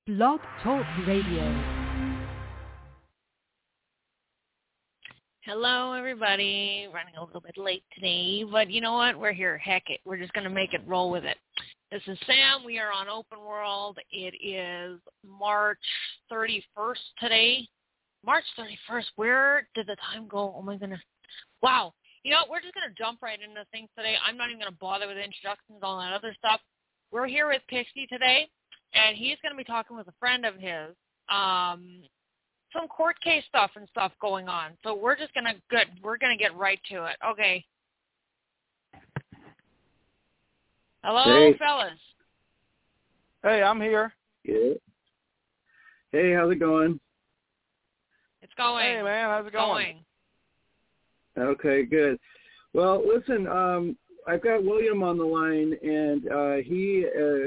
Blog Talk Radio. Hello, everybody. Running a little bit late today, but you know what? We're here. Heck it. We're just going to make it, roll with it. This is Sam. We are on Open World. It is March 31st today. March 31st. Where did the time go? Oh, my goodness. Wow. You know what? We're just going to jump right into things today. I'm not even going to bother with introductions and all that other stuff. We're here with Pixie today, and he's going to be talking with a friend of his. Some court case stuff and stuff going on. So we're just going to get right to it. Okay. Hello, hey. Fellas. Hey, I'm here. Yeah. Hey, how's it going? It's going. Hey, man, how's it going? Okay, good. Well, listen, I've got William on the line, and he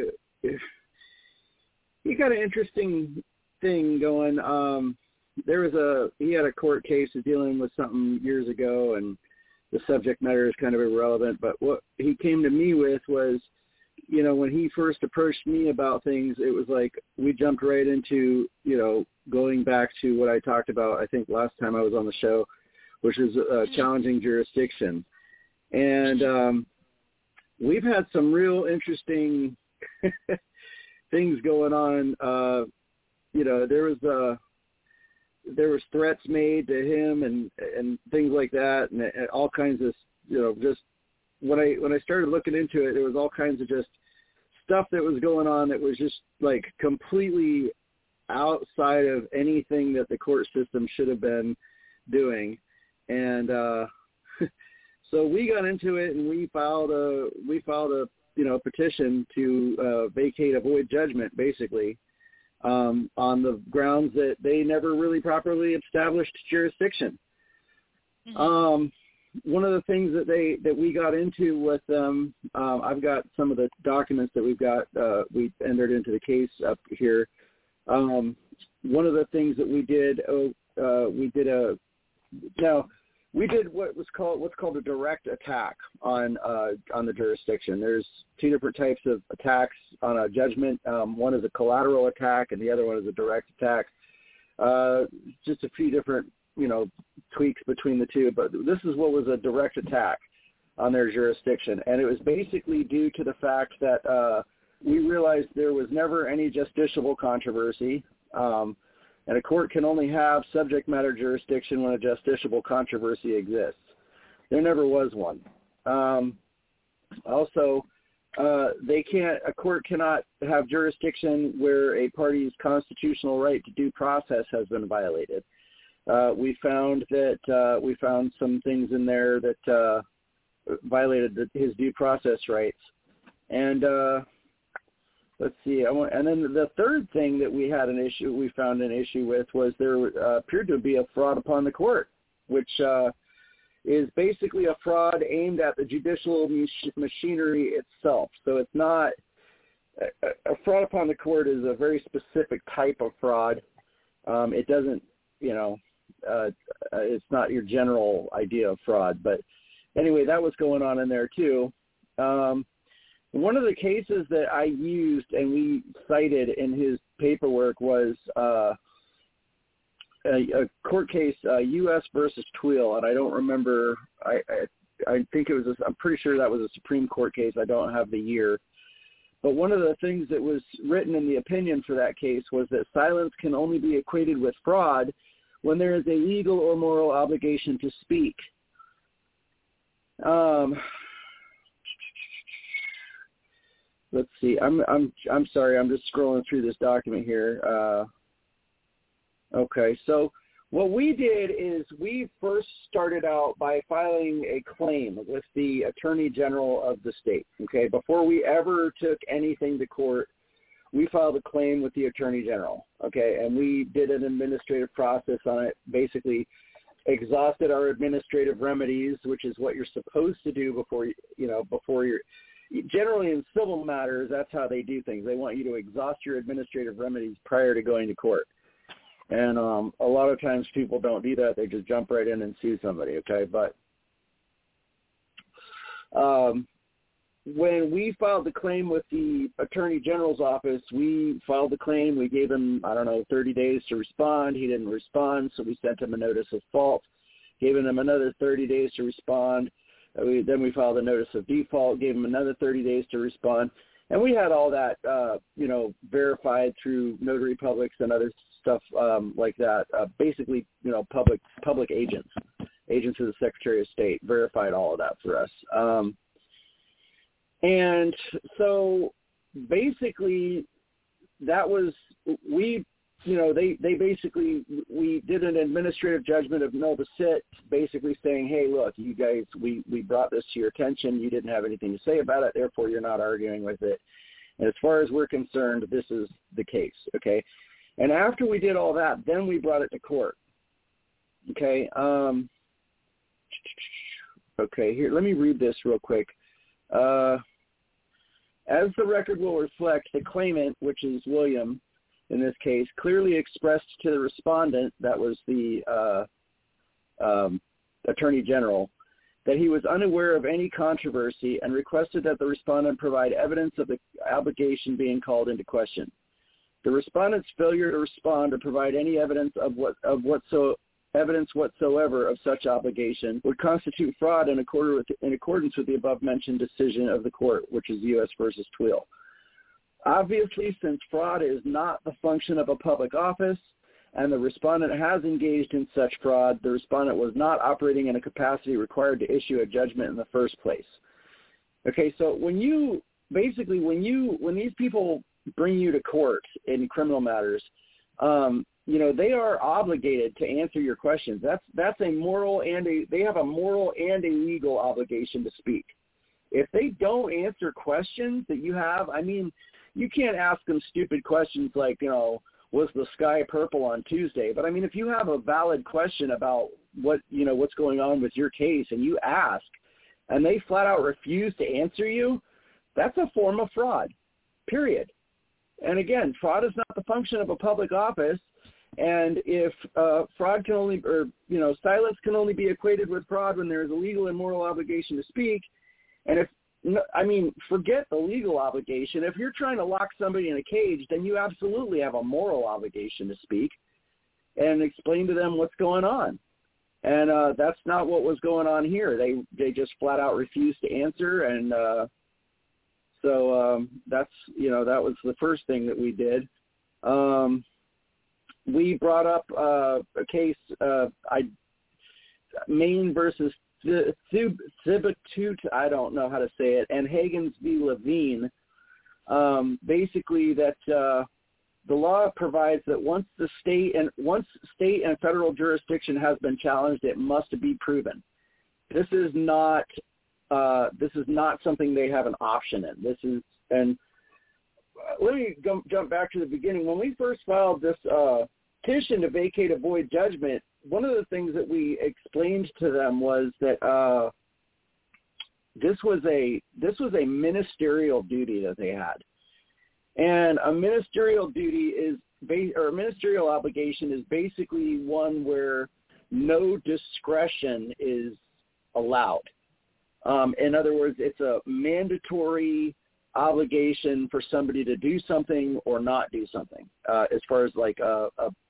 got an interesting thing going. He had a court case dealing with something years ago, and the subject matter is kind of irrelevant, but what he came to me with was, you know, when he first approached me about things, it was like we jumped right into, you know, going back to what I talked about, I think last time I was on the show, which is challenging jurisdiction. And we've had some real interesting things going on. You know, there was threats made to him and things like that, and all kinds of, you know, just when I started looking into it, there was all kinds of just stuff that was going on that was just like completely outside of anything that the court system should have been doing. And so we got into it, and we filed a you know, petition to vacate a void judgment, basically. On the grounds that they never really properly established jurisdiction. Mm-hmm. One of the things that we got into with them, I've got some of the documents that we entered into the case up here. One of the things that we did what's called a direct attack on the jurisdiction. There's two different types of attacks on a judgment. One is a collateral attack, and the other one is a direct attack. Just a few different, you know, tweaks between the two, but this is what was a direct attack on their jurisdiction, and it was basically due to the fact that we realized there was never any justiciable controversy. And a court can only have subject matter jurisdiction when a justiciable controversy exists. There never was one. Also, a court cannot have jurisdiction where a party's constitutional right to due process has been violated. We found some things in there that violated his due process rights. And let's see. And then the third thing that we found an issue with was there appeared to be a fraud upon the court, which is basically a fraud aimed at the judicial machinery itself. So it's not a fraud upon the court is a very specific type of fraud. It doesn't, you know, it's not your general idea of fraud. But anyway, that was going on in there too. One of the cases that I used and we cited in his paperwork was a court case, U.S. versus Tweel, and I don't remember. I think it was. I'm pretty sure that was a Supreme Court case. I don't have the year. But one of the things that was written in the opinion for that case was that silence can only be equated with fraud when there is a legal or moral obligation to speak. Let's see. I'm sorry. I'm just scrolling through this document here. Okay. So what we did is we first started out by filing a claim with the Attorney General of the state. Okay. Before we ever took anything to court, we filed a claim with the Attorney General. Okay. And we did an administrative process on it, basically exhausted our administrative remedies, which is what you're supposed to do before you're generally in civil matters. That's how they do things. They want you to exhaust your administrative remedies prior to going to court. And a lot of times people don't do that. They just jump right in and sue somebody. Okay. But when we filed the claim with the Attorney General's office, we filed the claim. We gave him, 30 days to respond. He didn't respond, so we sent him a notice of fault, gave him another 30 days to respond. Then we filed a notice of default, gave him another 30 days to respond. And we had all that, verified through notary publics and other stuff like that. Basically, public agents of the Secretary of State verified all of that for us. And so basically that was, we did an administrative judgment of null to sit, basically saying, hey, look, you guys, we brought this to your attention. You didn't have anything to say about it. Therefore, you're not arguing with it. And as far as we're concerned, this is the case. Okay. And after we did all that, then we brought it to court. Okay. Okay. Here, let me read this real quick. As the record will reflect, the claimant, which is William, in this case, clearly expressed to the respondent, that was the Attorney General, that he was unaware of any controversy and requested that the respondent provide evidence of the obligation being called into question. The respondent's failure to respond or provide any evidence evidence whatsoever of such obligation would constitute fraud in accordance with the above-mentioned decision of the court, which is U.S. versus Tweel. Obviously, since fraud is not the function of a public office and the respondent has engaged in such fraud, the respondent was not operating in a capacity required to issue a judgment in the first place. Okay, so when these people bring you to court in criminal matters, they are obligated to answer your questions. That's a moral they have a moral and a legal obligation to speak. If they don't answer questions that you have, you can't ask them stupid questions like, was the sky purple on Tuesday? But if you have a valid question about what's going on with your case and you ask and they flat out refuse to answer you, that's a form of fraud, period. And again, fraud is not the function of a public office. And if fraud can only, silence can only be equated with fraud when there is a legal and moral obligation to speak. And forget the legal obligation. If you're trying to lock somebody in a cage, then you absolutely have a moral obligation to speak and explain to them what's going on. And that's not what was going on here. They just flat out refused to answer. And so that was the first thing that we did. We brought up a case, Maine versus Thibetute, I don't know how to say it, and Hagens v. Levine, basically that the law provides that once state and federal jurisdiction has been challenged, it must be proven. This is not something they have an option in. Let me jump back to the beginning. When we first filed this petition to vacate a void judgment, one of the things that we explained to them was that this was a ministerial duty that they had, and a ministerial duty or a ministerial obligation is basically one where no discretion is allowed. In other words, it's a mandatory obligation for somebody to do something or not do something, as far as like a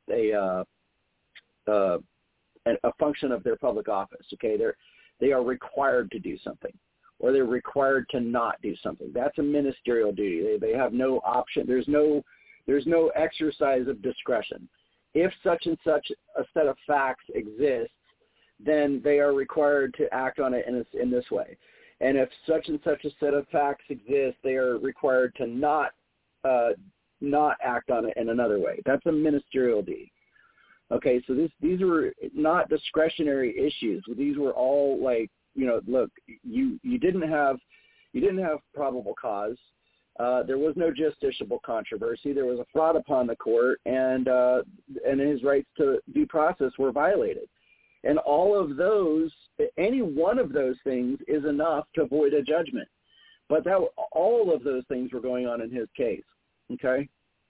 function of their public office. Okay, they are required to do something, or they're required to not do something. That's a ministerial duty. They have no option. There's no exercise of discretion. If such and such a set of facts exists, then they are required to act on it in this way. And if such and such a set of facts exist, they are required to not act on it in another way. That's a ministerial duty. Okay, so these were not discretionary issues. These were all like, look, you didn't have probable cause. There was no justiciable controversy. There was a fraud upon the court, and his rights to due process were violated. And all of those, any one of those things is enough to void a judgment. But all of those things were going on in his case. Okay.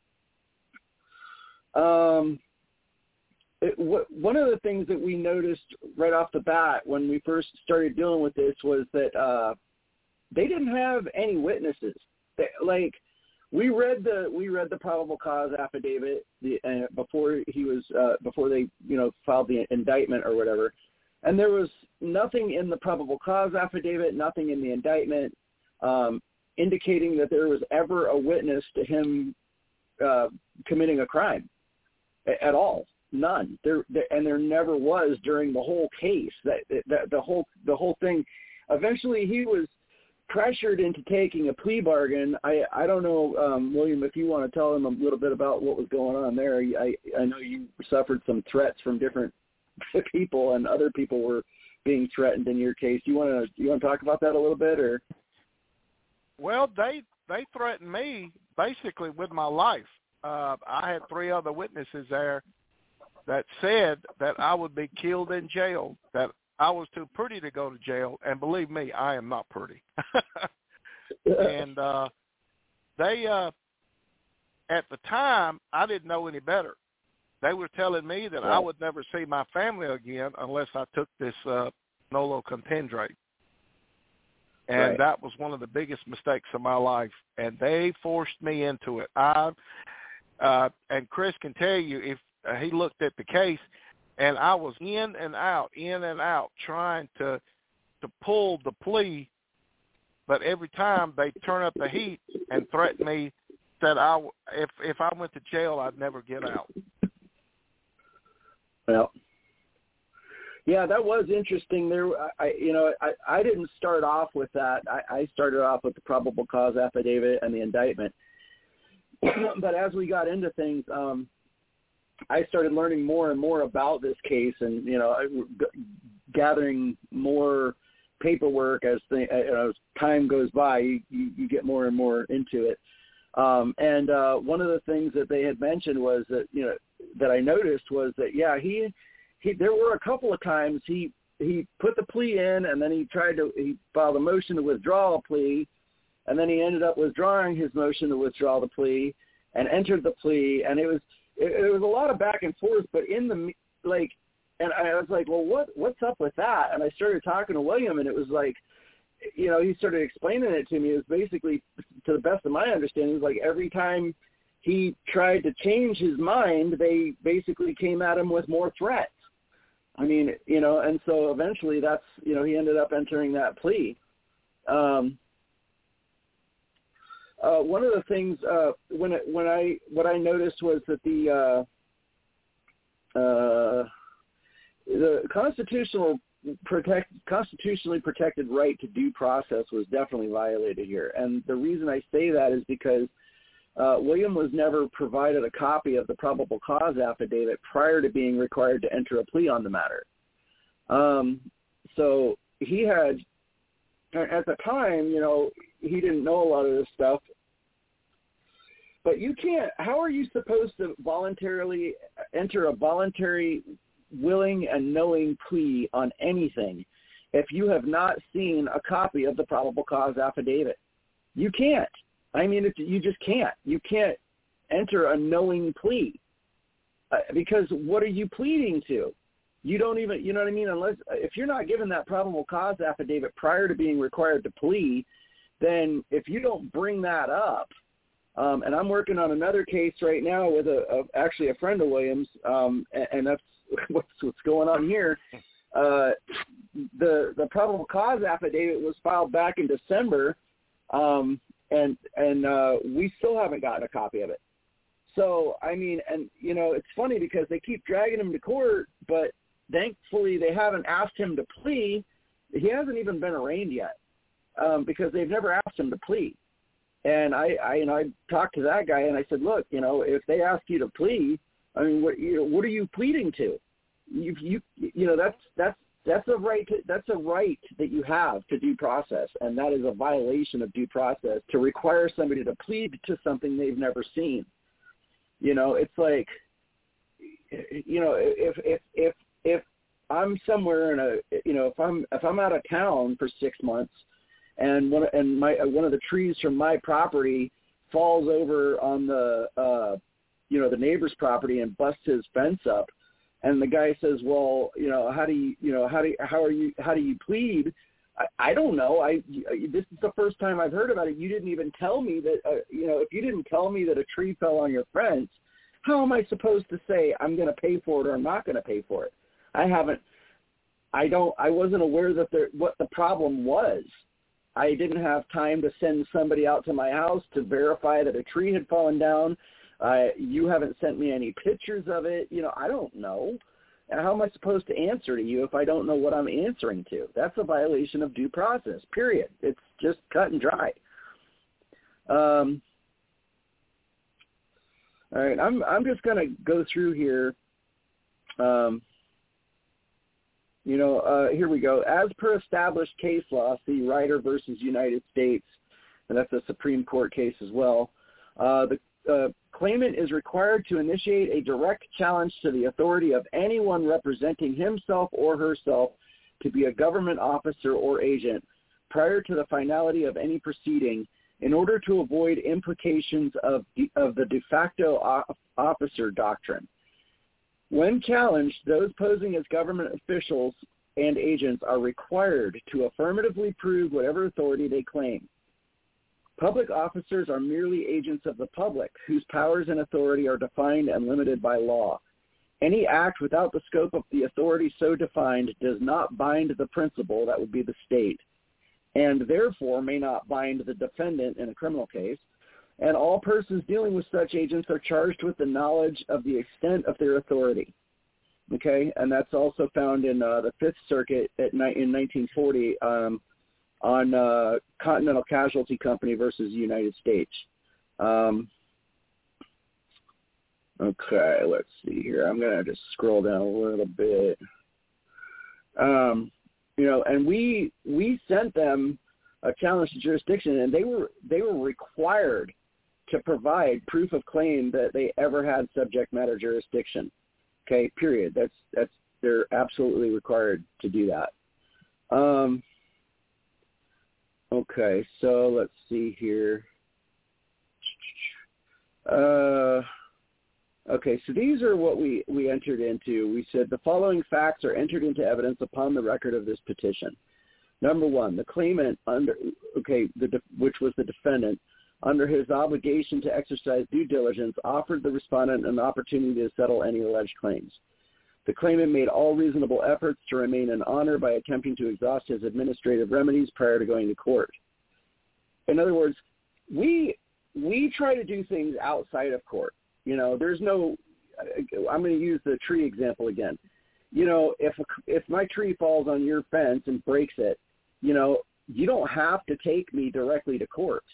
One of the things that we noticed right off the bat when we first started dealing with this was that they didn't have any witnesses. We read the probable cause affidavit before they filed the indictment or whatever, and there was nothing in the probable cause affidavit, nothing in the indictment indicating that there was ever a witness to him committing a crime at all. None. There never was during the whole case. The whole thing. Eventually, he was pressured into taking a plea bargain. I don't know, William, if you want to tell them a little bit about what was going on there. I know you suffered some threats from different people, and other people were being threatened in your case. You want to talk about that a little bit, or? Well, they threatened me basically with my life. I had 3 other witnesses there that said that I would be killed in jail, that I was too pretty to go to jail, and believe me, I am not pretty. And they, at the time, I didn't know any better. They were telling me that I would never see my family again unless I took this nolo contendere. And that was one of the biggest mistakes of my life, and they forced me into it. And Chris can tell you, if he looked at the case, and I was in and out, trying to pull the plea, but every time they turn up the heat and threaten me that if I went to jail, I'd never get out. Well, yeah, that was interesting. I didn't start off with that. I started off with the probable cause affidavit and the indictment. But as we got into things, I started learning more and more about this case, and gathering more paperwork as time goes by. You get more and more into it. And one of the things that they had mentioned was that that I noticed was that he there were a couple of times he put the plea in, and then he filed a motion to withdraw a plea, and then he ended up withdrawing his motion to withdraw the plea and entered the plea, and it was a lot of back and forth. But and I was like, well, what's up with that? And I started talking to William, and it was like, he started explaining it to me. It was basically, to the best of my understanding, it was like every time he tried to change his mind, they basically came at him with more threats. I mean, and so eventually that's, he ended up entering that plea. One of the things what I noticed was that the constitutionally protected right to due process was definitely violated here. And the reason I say that is because William was never provided a copy of the probable cause affidavit prior to being required to enter a plea on the matter. So he had, at the time, he didn't know a lot of this stuff. But you can't, how are you supposed to voluntarily enter a voluntary, willing and knowing plea on anything if you have not seen a copy of the probable cause affidavit? You can't. I mean, you just can't. You can't enter a knowing plea because what are you pleading to? You don't even, you know what I mean? If you're not given that probable cause affidavit prior to being required to plea, then if you don't bring that up, and I'm working on another case right now with actually a friend of Williams, and that's what's going on here. The probable cause affidavit was filed back in December, and we still haven't gotten a copy of it. So, I mean, and, it's funny because they keep dragging him to court, but thankfully they haven't asked him to plea. He hasn't even been arraigned yet because they've never asked him to plea. And I talked to that guy and I said, look, if they ask you to plea, I mean, what are you pleading to? That's a right. That's a right that you have to due process, and that is a violation of due process to require somebody to plead to something they've never seen. It's like, if I'm somewhere if I'm out of town for 6 months, and one of the trees from my property falls over on the the neighbor's property and busts his fence up. And the guy says, well, how do you plead? I don't know. This is the first time I've heard about it. You didn't even tell me that, if you didn't tell me that a tree fell on your fence, how am I supposed to say I'm going to pay for it or I'm not going to pay for it? I wasn't aware that what the problem was. I didn't have time to send somebody out to my house to verify that a tree had fallen down. You haven't sent me any pictures of it. I don't know. How am I supposed to answer to you if I don't know what I'm answering to? That's a violation of due process, period. It's just cut and dry. All right, I'm just going to go through here. Here we go. As per established case law, see Ryder versus United States, and that's a Supreme Court case as well. The claimant is required to initiate a direct challenge to the authority of anyone representing himself or herself to be a government officer or agent prior to the finality of any proceeding in order to avoid implications of the de facto officer doctrine. When challenged, those posing as government officials and agents are required to affirmatively prove whatever authority they claim. Public officers are merely agents of the public, whose powers and authority are defined and limited by law. Any act without the scope of the authority so defined does not bind the principal, that would be the state, and therefore may not bind the defendant in a criminal case. And all persons dealing with such agents are charged with the knowledge of the extent of their authority. Okay, and that's also found in the Fifth Circuit in 1940 on Continental Casualty Company versus United States. Okay, let's see here. I'm going to just scroll down a little bit. And we sent them a challenge to jurisdiction, and they were required to provide proof of claim that they ever had subject matter jurisdiction. Okay, period. They're absolutely required to do that. Okay, so let's see here. Okay, so these are what we entered into. We said the following facts are entered into evidence upon the record of this petition. Number one, the claimant which was the defendant, under his obligation to exercise due diligence, offered the respondent an opportunity to settle any alleged claims. The claimant made all reasonable efforts to remain in honor by attempting to exhaust his administrative remedies prior to going to court. In other words, we try to do things outside of court. There's no, I'm going to use the tree example again. If my tree falls on your fence and breaks it, you don't have to take me directly to court.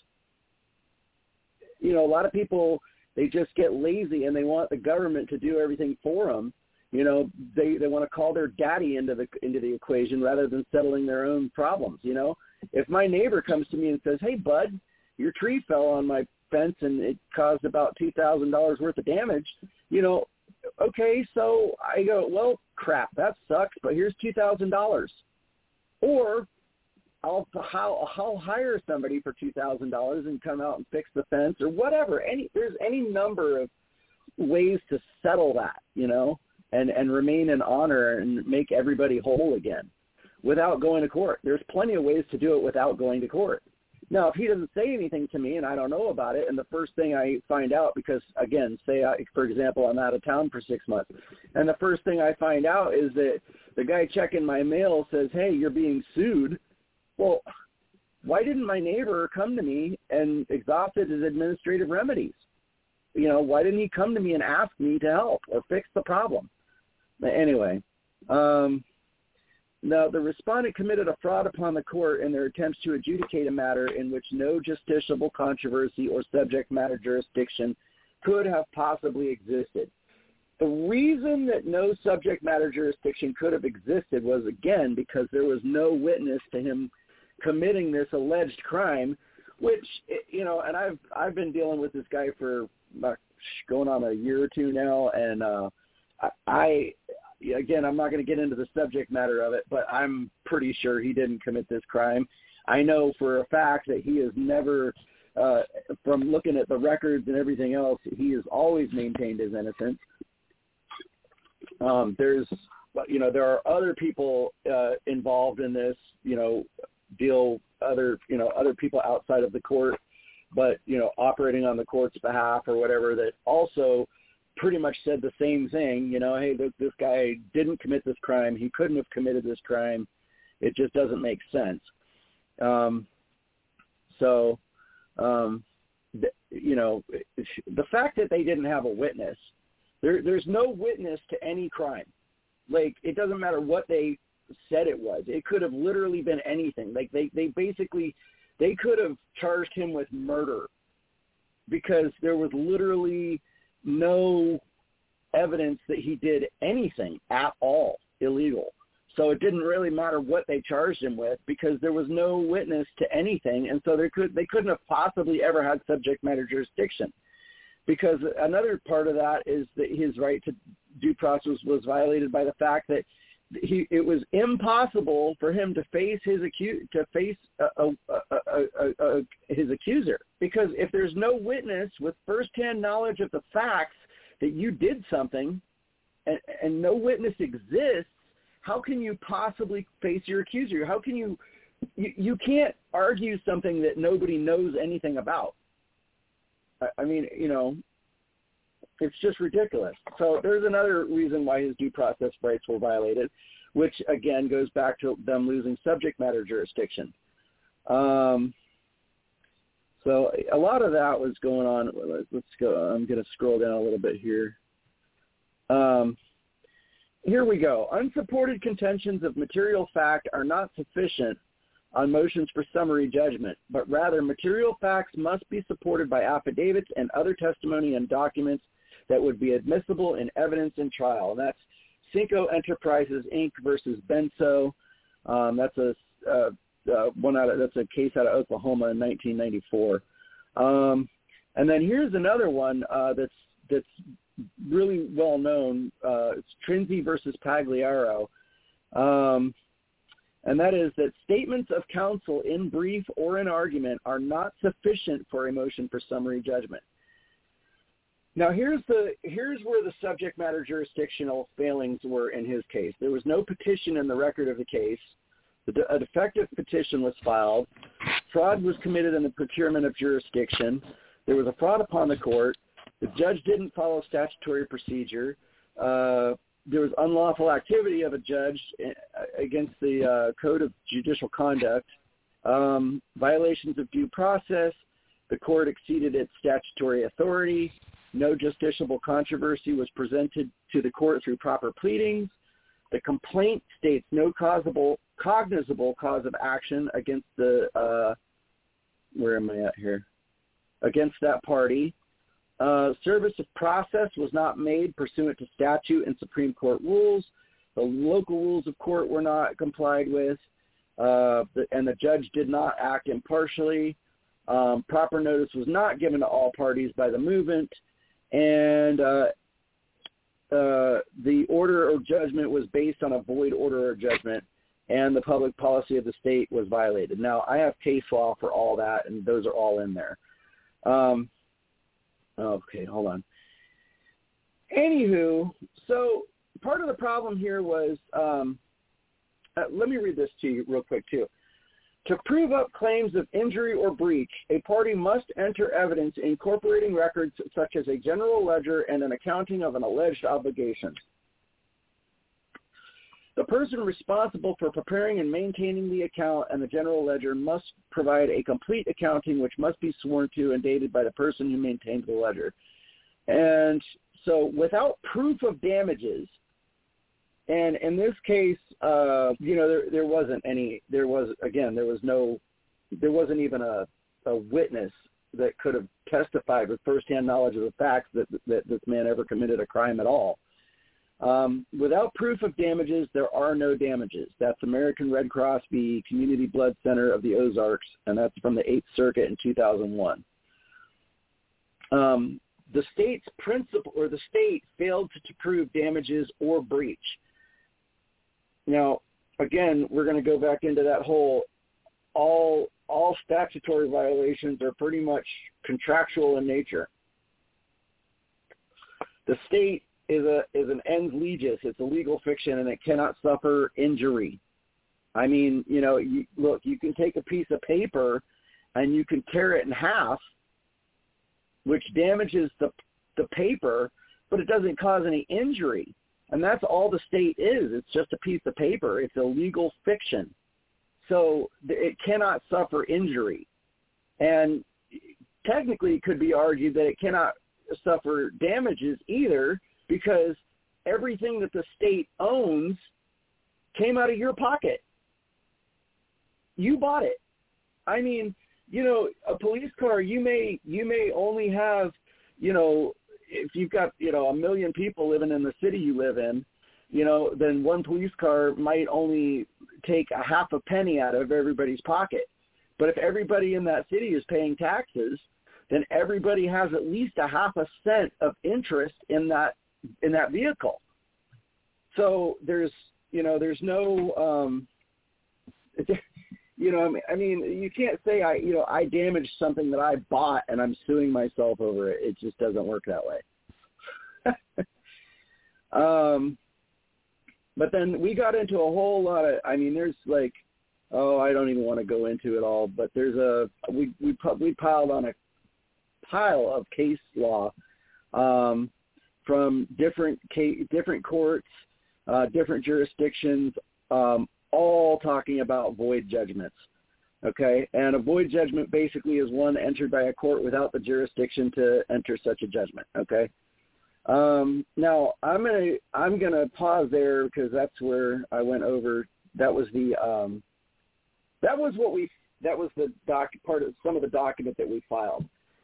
A lot of people, they just get lazy and they want the government to do everything for them. They want to call their daddy into the equation rather than settling their own problems. If my neighbor comes to me and says, "Hey, bud, your tree fell on my fence and it caused about $2,000 worth of damage," okay, so I go, well, crap, that sucks, but here's $2,000. Or I'll hire somebody for $2,000 and come out and fix the fence or whatever. There's any number of ways to settle that, and remain in honor and make everybody whole again without going to court. There's plenty of ways to do it without going to court. Now, if he doesn't say anything to me and I don't know about it, and the first thing I find out, because, again, for example, I'm out of town for 6 months, and the first thing I find out is that the guy checking my mail says, "Hey, you're being sued." Well, why didn't my neighbor come to me and exhausted his administrative remedies? Why didn't he come to me and ask me to help or fix the problem? Anyway, now, the respondent committed a fraud upon the court in their attempts to adjudicate a matter in which no justiciable controversy or subject matter jurisdiction could have possibly existed. The reason that no subject matter jurisdiction could have existed was, again, because there was no witness to him committing this alleged crime, which, and I've been dealing with this guy for going on a year or two now, and again, I'm not going to get into the subject matter of it, but I'm pretty sure he didn't commit this crime. I know for a fact that he has never, from looking at the records and everything else, he has always maintained his innocence. there are other people involved in this, other people outside of the court, but, operating on the court's behalf or whatever, that also pretty much said the same thing, hey, this guy didn't commit this crime. He couldn't have committed this crime. It just doesn't make sense. The fact that they didn't have a witness, there's no witness to any crime. Like, it doesn't matter what they said it was. It could have literally been anything. Like, they could have charged him with murder because there was literally no evidence that he did anything at all illegal. So it didn't really matter what they charged him with because there was no witness to anything, and so they couldn't have possibly ever had subject matter jurisdiction. Because another part of that is that his right to due process was violated by the fact that it was impossible for him to face his his accuser, because if there's no witness with firsthand knowledge of the facts that you did something, and no witness exists, how can you possibly face your accuser? How can you can't argue something that nobody knows anything about. I mean, it's just ridiculous. So there's another reason why his due process rights were violated, which again goes back to them losing subject matter jurisdiction. So a lot of that was going on. Let's go. I'm going to scroll down a little bit here. Here we go. Unsupported contentions of material fact are not sufficient on motions for summary judgment, but rather material facts must be supported by affidavits and other testimony and documents that would be admissible in evidence in trial. And that's Cinco Enterprises, Inc. versus Benso. That's a case out of Oklahoma in 1994. And then here's another one that's really well known. It's Trinzi versus Pagliaro. And that is that statements of counsel in brief or in argument are not sufficient for a motion for summary judgment. Now, here's where the subject matter jurisdictional failings were in his case. There was no petition in the record of the case. A defective petition was filed. Fraud was committed in the procurement of jurisdiction. There was a fraud upon the court. The judge didn't follow statutory procedure. There was unlawful activity of a judge against the Code of Judicial Conduct, violations of due process. The court exceeded its statutory authority. No justiciable controversy was presented to the court through proper pleadings. The complaint states no cognizable cause of action against against that party. Service of process was not made pursuant to statute and Supreme Court rules. The local rules of court were not complied with, and the judge did not act impartially. Proper notice was not given to all parties by the movement, and the order of judgment was based on a void order of judgment, and the public policy of the state was violated. Now, I have case law for all that, and those are all in there. Okay, hold on. Anywho, so part of the problem here was, let me read this to you real quick too. To prove up claims of injury or breach, a party must enter evidence incorporating records such as a general ledger and an accounting of an alleged obligation. The person responsible for preparing and maintaining the account and the general ledger must provide a complete accounting which must be sworn to and dated by the person who maintains the ledger. And so without proof of damages, and in this case, there wasn't even a witness that could have testified with firsthand knowledge of the facts that this man ever committed a crime at all. Without proof of damages, there are no damages. That's American Red Cross v. Community Blood Center of the Ozarks, and that's from the 8th Circuit in 2001. The state's principle, or the state failed to prove damages or breach. Now, again, we're going to go back into that whole all statutory violations are pretty much contractual in nature. The state is an ens legis. It's a legal fiction, and it cannot suffer injury. I mean, look, you can take a piece of paper and you can tear it in half, which damages the paper, but it doesn't cause any injury. And that's all the state is. It's just a piece of paper. It's a legal fiction. So it cannot suffer injury. And technically it could be argued that it cannot suffer damages either, because everything that the state owns came out of your pocket. You bought it. I mean, a police car, you may only have, if you've got, 1 million people living in the city you live in, then one police car might only take a half a penny out of everybody's pocket. But if everybody in that city is paying taxes, then everybody has at least a half a cent of interest in that vehicle. So there's no, I mean, you can't say I damaged something that I bought and I'm suing myself over it. It just doesn't work that way. But then we got into a whole lot of, there's like, I don't even want to go into it all, but there's we piled on a pile of case law from different courts, different jurisdictions, all talking about void judgments. Okay, and a void judgment basically is one entered by a court without the jurisdiction to enter such a judgment. Okay. Now I'm gonna pause there because that's where I went over. That was the part of some of the document that we filed.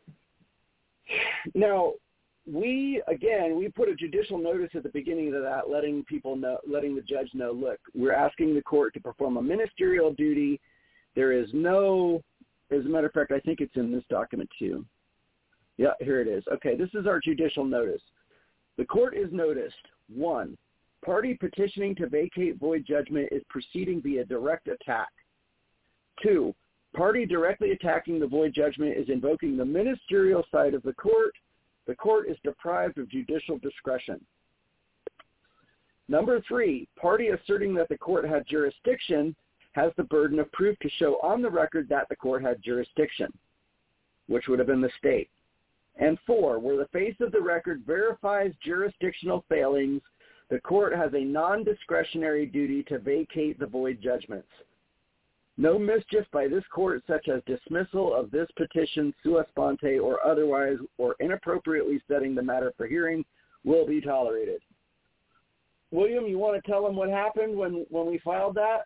Now we put a judicial notice at the beginning of that, letting the judge know, look, we're asking the court to perform a ministerial duty. There is no, as a matter of fact, I think it's in this document too. Yeah, here it is. Okay, this is our judicial notice. The court is noticed. 1, party petitioning to vacate void judgment is proceeding via direct attack. 2, party directly attacking the void judgment is invoking the ministerial side of the court. The court is deprived of judicial discretion. Number 3, party asserting that the court had jurisdiction has the burden of proof to show on the record that the court had jurisdiction, which would have been the state. And 4, where the face of the record verifies jurisdictional failings, the court has a non-discretionary duty to vacate the void judgments. No mischief by this court, such as dismissal of this petition sua sponte or otherwise, or inappropriately setting the matter for hearing, will be tolerated. William, you want to tell them what happened when we filed that?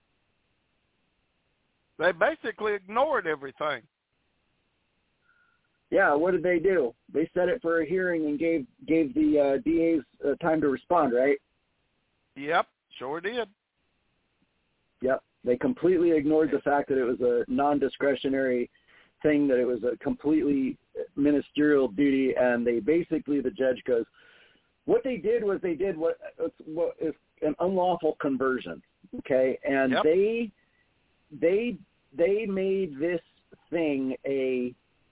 They basically ignored everything. Yeah, what did they do? They set it for a hearing and gave the DAs time to respond, right? Yep, sure did. Yep. They completely ignored the fact that it was a non-discretionary thing, that it was a completely ministerial duty, and the judge goes, what they did was they did what is an unlawful conversion, okay? And yep. they made this thing a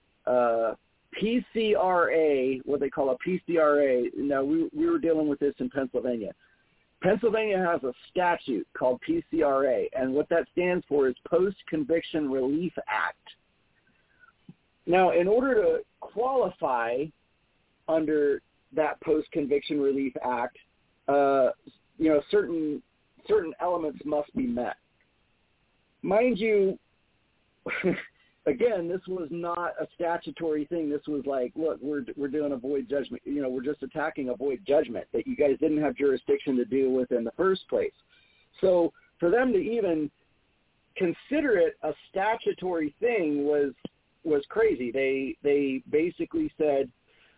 PCRA, what they call a PCRA. Now, we were dealing with this in Pennsylvania. Pennsylvania has a statute called PCRA, and what that stands for is Post-Conviction Relief Act. Now, in order to qualify under that Post-Conviction Relief Act, certain elements must be met. Mind you, again, this was not a statutory thing. This was like, look, we're doing a void judgment. We're just attacking a void judgment that you guys didn't have jurisdiction to deal with in the first place. So for them to even consider it a statutory thing was crazy. They basically said,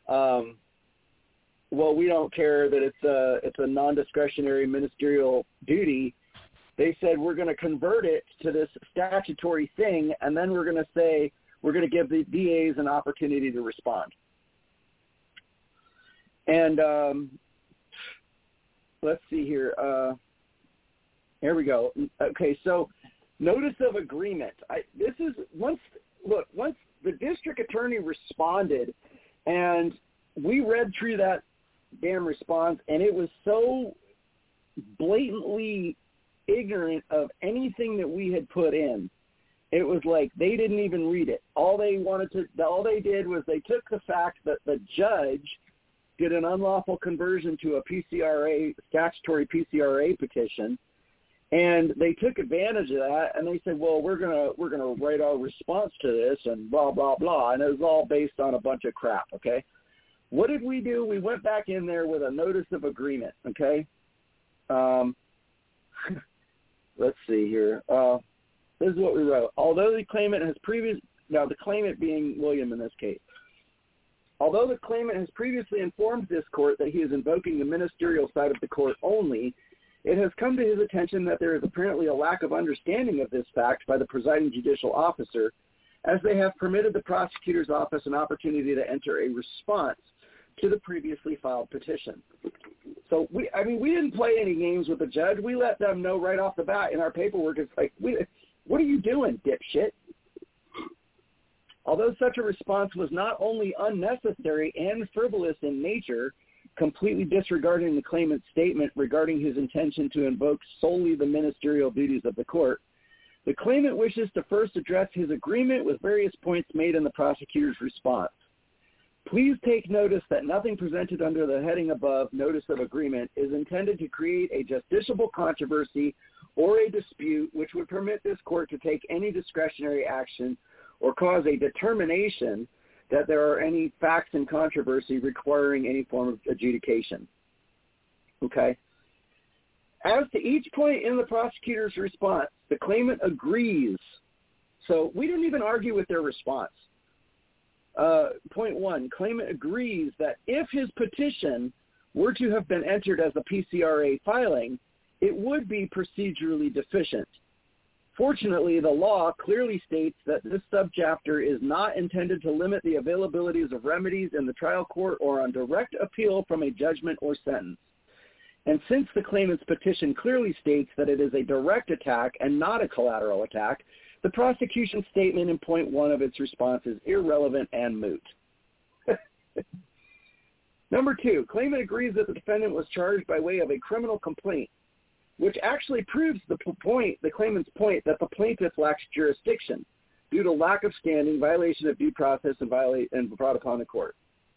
well, we don't care that it's a non-discretionary ministerial duty. They said, we're going to convert it to this statutory thing, and then we're going to say we're going to give the DAs an opportunity to respond. And let's see here. Here we go. Okay, so notice of agreement. Once the district attorney responded, and we read through that damn response, and it was so blatantly ignorant of anything that we had put in. It was like they didn't even read it. All they did was they took the fact that the judge did an unlawful conversion to a statutory PCRA petition, and they took advantage of that, and they said, well, we're gonna write our response to this and blah, blah, blah, and it was all based on a bunch of crap, okay? What did we do? We went back in there with a notice of agreement, okay? Let's see here. This is what we wrote. Although the claimant has the claimant being William in this case, although the claimant has previously informed this court that he is invoking the ministerial side of the court only, it has come to his attention that there is apparently a lack of understanding of this fact by the presiding judicial officer, as they have permitted the prosecutor's office an opportunity to enter a response to the previously filed petition. So we didn't play any games with the judge. We let them know right off the bat in our paperwork. It's like, what are you doing, dipshit? Although such a response was not only unnecessary and frivolous in nature, completely disregarding the claimant's statement regarding his intention to invoke solely the ministerial duties of the court, the claimant wishes to first address his agreement with various points made in the prosecutor's response. Please take notice that nothing presented under the heading above, Notice of Agreement, is intended to create a justiciable controversy or a dispute which would permit this court to take any discretionary action or cause a determination that there are any facts in controversy requiring any form of adjudication. Okay? As to each point in the prosecutor's response, the claimant agrees. So we didn't even argue with their response. Point one, claimant agrees that if his petition were to have been entered as a PCRA filing, it would be procedurally deficient. Fortunately, the law clearly states that this subchapter is not intended to limit the availabilities of remedies in the trial court or on direct appeal from a judgment or sentence. And since the claimant's petition clearly states that it is a direct attack and not a collateral attack, the prosecution's statement in point one of its response is irrelevant and moot. Number two, claimant agrees that the defendant was charged by way of a criminal complaint, which actually proves the claimant's point that the plaintiff lacks jurisdiction due to lack of standing, violation of due process, and brought upon the court.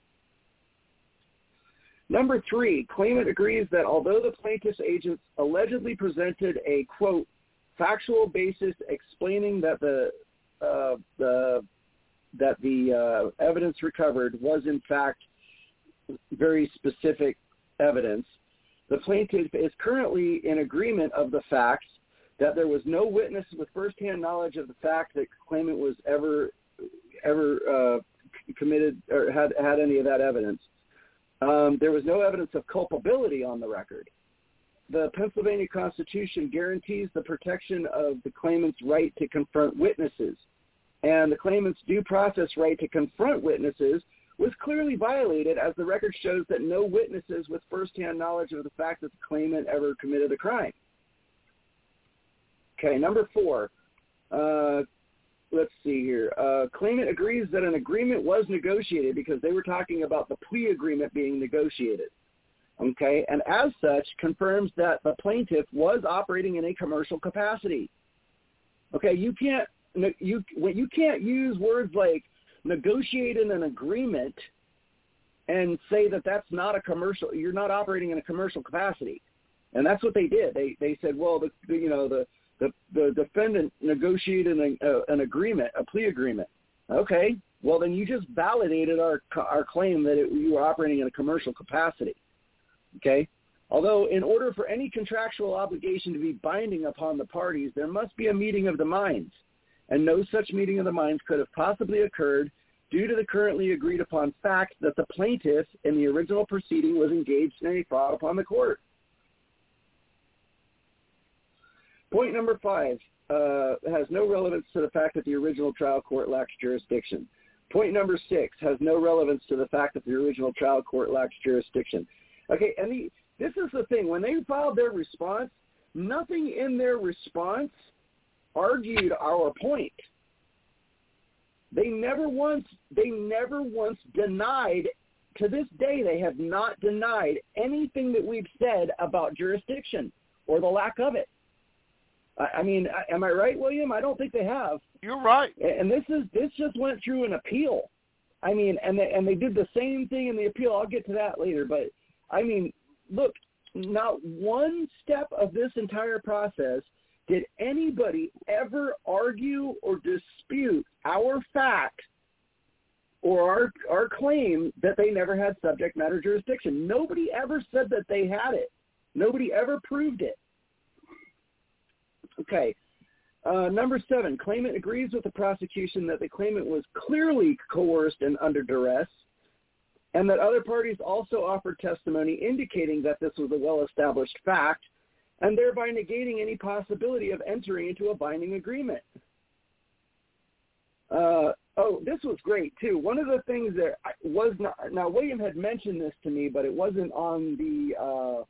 Number three, claimant agrees that although the plaintiff's agents allegedly presented a, quote, factual basis explaining that the evidence recovered was in fact very specific evidence, the plaintiff is currently in agreement of the facts that there was no witness with firsthand knowledge of the fact that the claimant was ever committed or had any of that evidence. There was no evidence of culpability on the record. The Pennsylvania Constitution guarantees the protection of the claimant's right to confront witnesses, and the claimant's due process right to confront witnesses was clearly violated, as the record shows that no witnesses with firsthand knowledge of the fact that the claimant ever committed a crime. Okay, number four. Let's see here. Claimant agrees that an agreement was negotiated because they were talking about the plea agreement being negotiated. Okay, and as such, confirms that the plaintiff was operating in a commercial capacity. Okay, you can't use words like negotiating an agreement and say that that's not a commercial. You're not operating in a commercial capacity, and that's what they did. They said, well, the defendant negotiated an agreement, a plea agreement. Okay, well then you just validated our claim that you were operating in a commercial capacity. Okay, although in order for any contractual obligation to be binding upon the parties, there must be a meeting of the minds, and no such meeting of the minds could have possibly occurred due to the currently agreed upon fact that the plaintiff in the original proceeding was engaged in a fraud upon the court. Point number five has no relevance to the fact that the original trial court lacks jurisdiction. Point number six has no relevance to the fact that the original trial court lacks jurisdiction. Okay, and this is the thing. When they filed their response, nothing in their response argued our point. They never once denied to this day, they have not denied anything that we've said about jurisdiction or the lack of it. I mean, am I right, William? I don't think they have. You're right. And this just went through an appeal. I mean, and they did the same thing in the appeal. I'll get to that later. But, I mean, look, not one step of this entire process did anybody ever argue or dispute our fact or our claim that they never had subject matter jurisdiction. Nobody ever said that they had it. Nobody ever proved it. Okay. Number 7, claimant agrees with the prosecution that the claimant was clearly coerced and under duress, and that other parties also offered testimony indicating that this was a well-established fact, and thereby negating any possibility of entering into a binding agreement. This was great, too. One of the things that was not – now, William had mentioned this to me, but it wasn't on the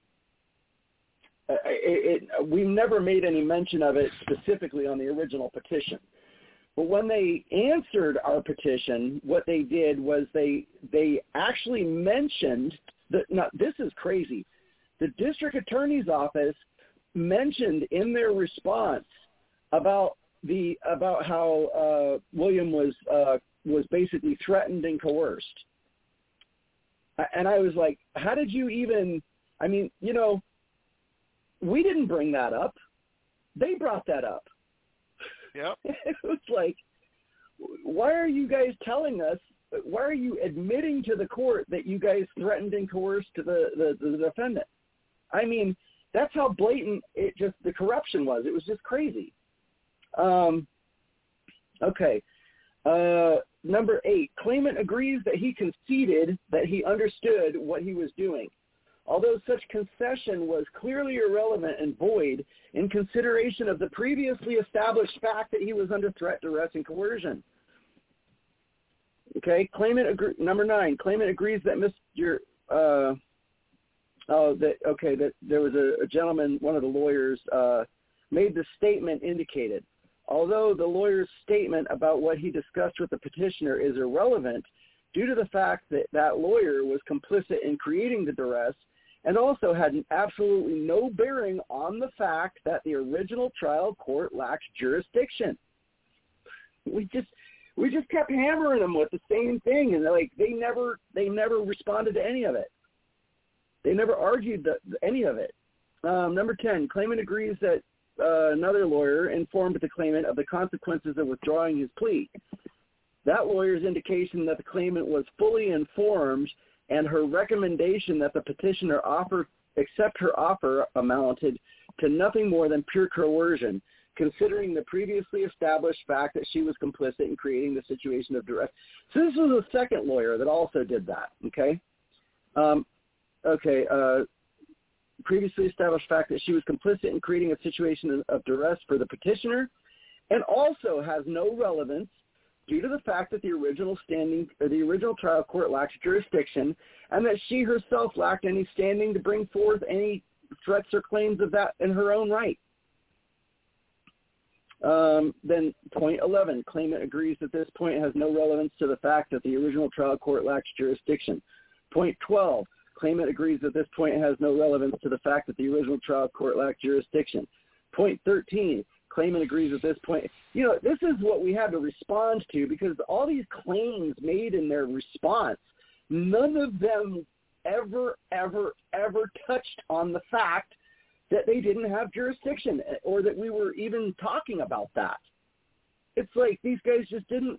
we never made any mention of it specifically on the original petition. But when they answered our petition, what they did was they actually mentioned that – now, this is crazy. The district attorney's office mentioned in their response about how William was basically threatened and coerced. And I was like, how did you even – I mean, you know, we didn't bring that up. They brought that up. Yep. It was like, why are you guys telling us, why are you admitting to the court that you guys threatened and coerced the defendant? I mean, that's how blatant the corruption was. It was just crazy. Okay. Number 8, claimant agrees that he conceded that he understood what he was doing. Although such concession was clearly irrelevant and void in consideration of the previously established fact that he was under threat, duress, and coercion. Okay, number 9, claimant agrees that that there was a gentleman, one of the lawyers, made the statement indicated. Although the lawyer's statement about what he discussed with the petitioner is irrelevant, due to the fact that that lawyer was complicit in creating the duress and also had absolutely no bearing on the fact that the original trial court lacks jurisdiction. We just kept hammering them with the same thing, and they never responded to any of it. They never argued any of it. Number 10, claimant agrees that another lawyer informed the claimant of the consequences of withdrawing his plea. That lawyer's indication that the claimant was fully informed and her recommendation that the petitioner accept her offer amounted to nothing more than pure coercion, considering the previously established fact that she was complicit in creating the situation of duress. So this was a second lawyer that also did that, okay? Previously established fact that she was complicit in creating a situation of duress for the petitioner, and also has no relevance due to the fact that the original trial court lacks jurisdiction, and that she herself lacked any standing to bring forth any threats or claims of that in her own right. Then point 11, claimant agrees that this point has no relevance to the fact that the original trial court lacks jurisdiction. Point 12, claimant agrees that this point has no relevance to the fact that the original trial court lacked jurisdiction. Point 13, claimant agrees at this point. You know, this is what we had to respond to, because all these claims made in their response, none of them ever touched on the fact that they didn't have jurisdiction or that we were even talking about that. It's like these guys just didn't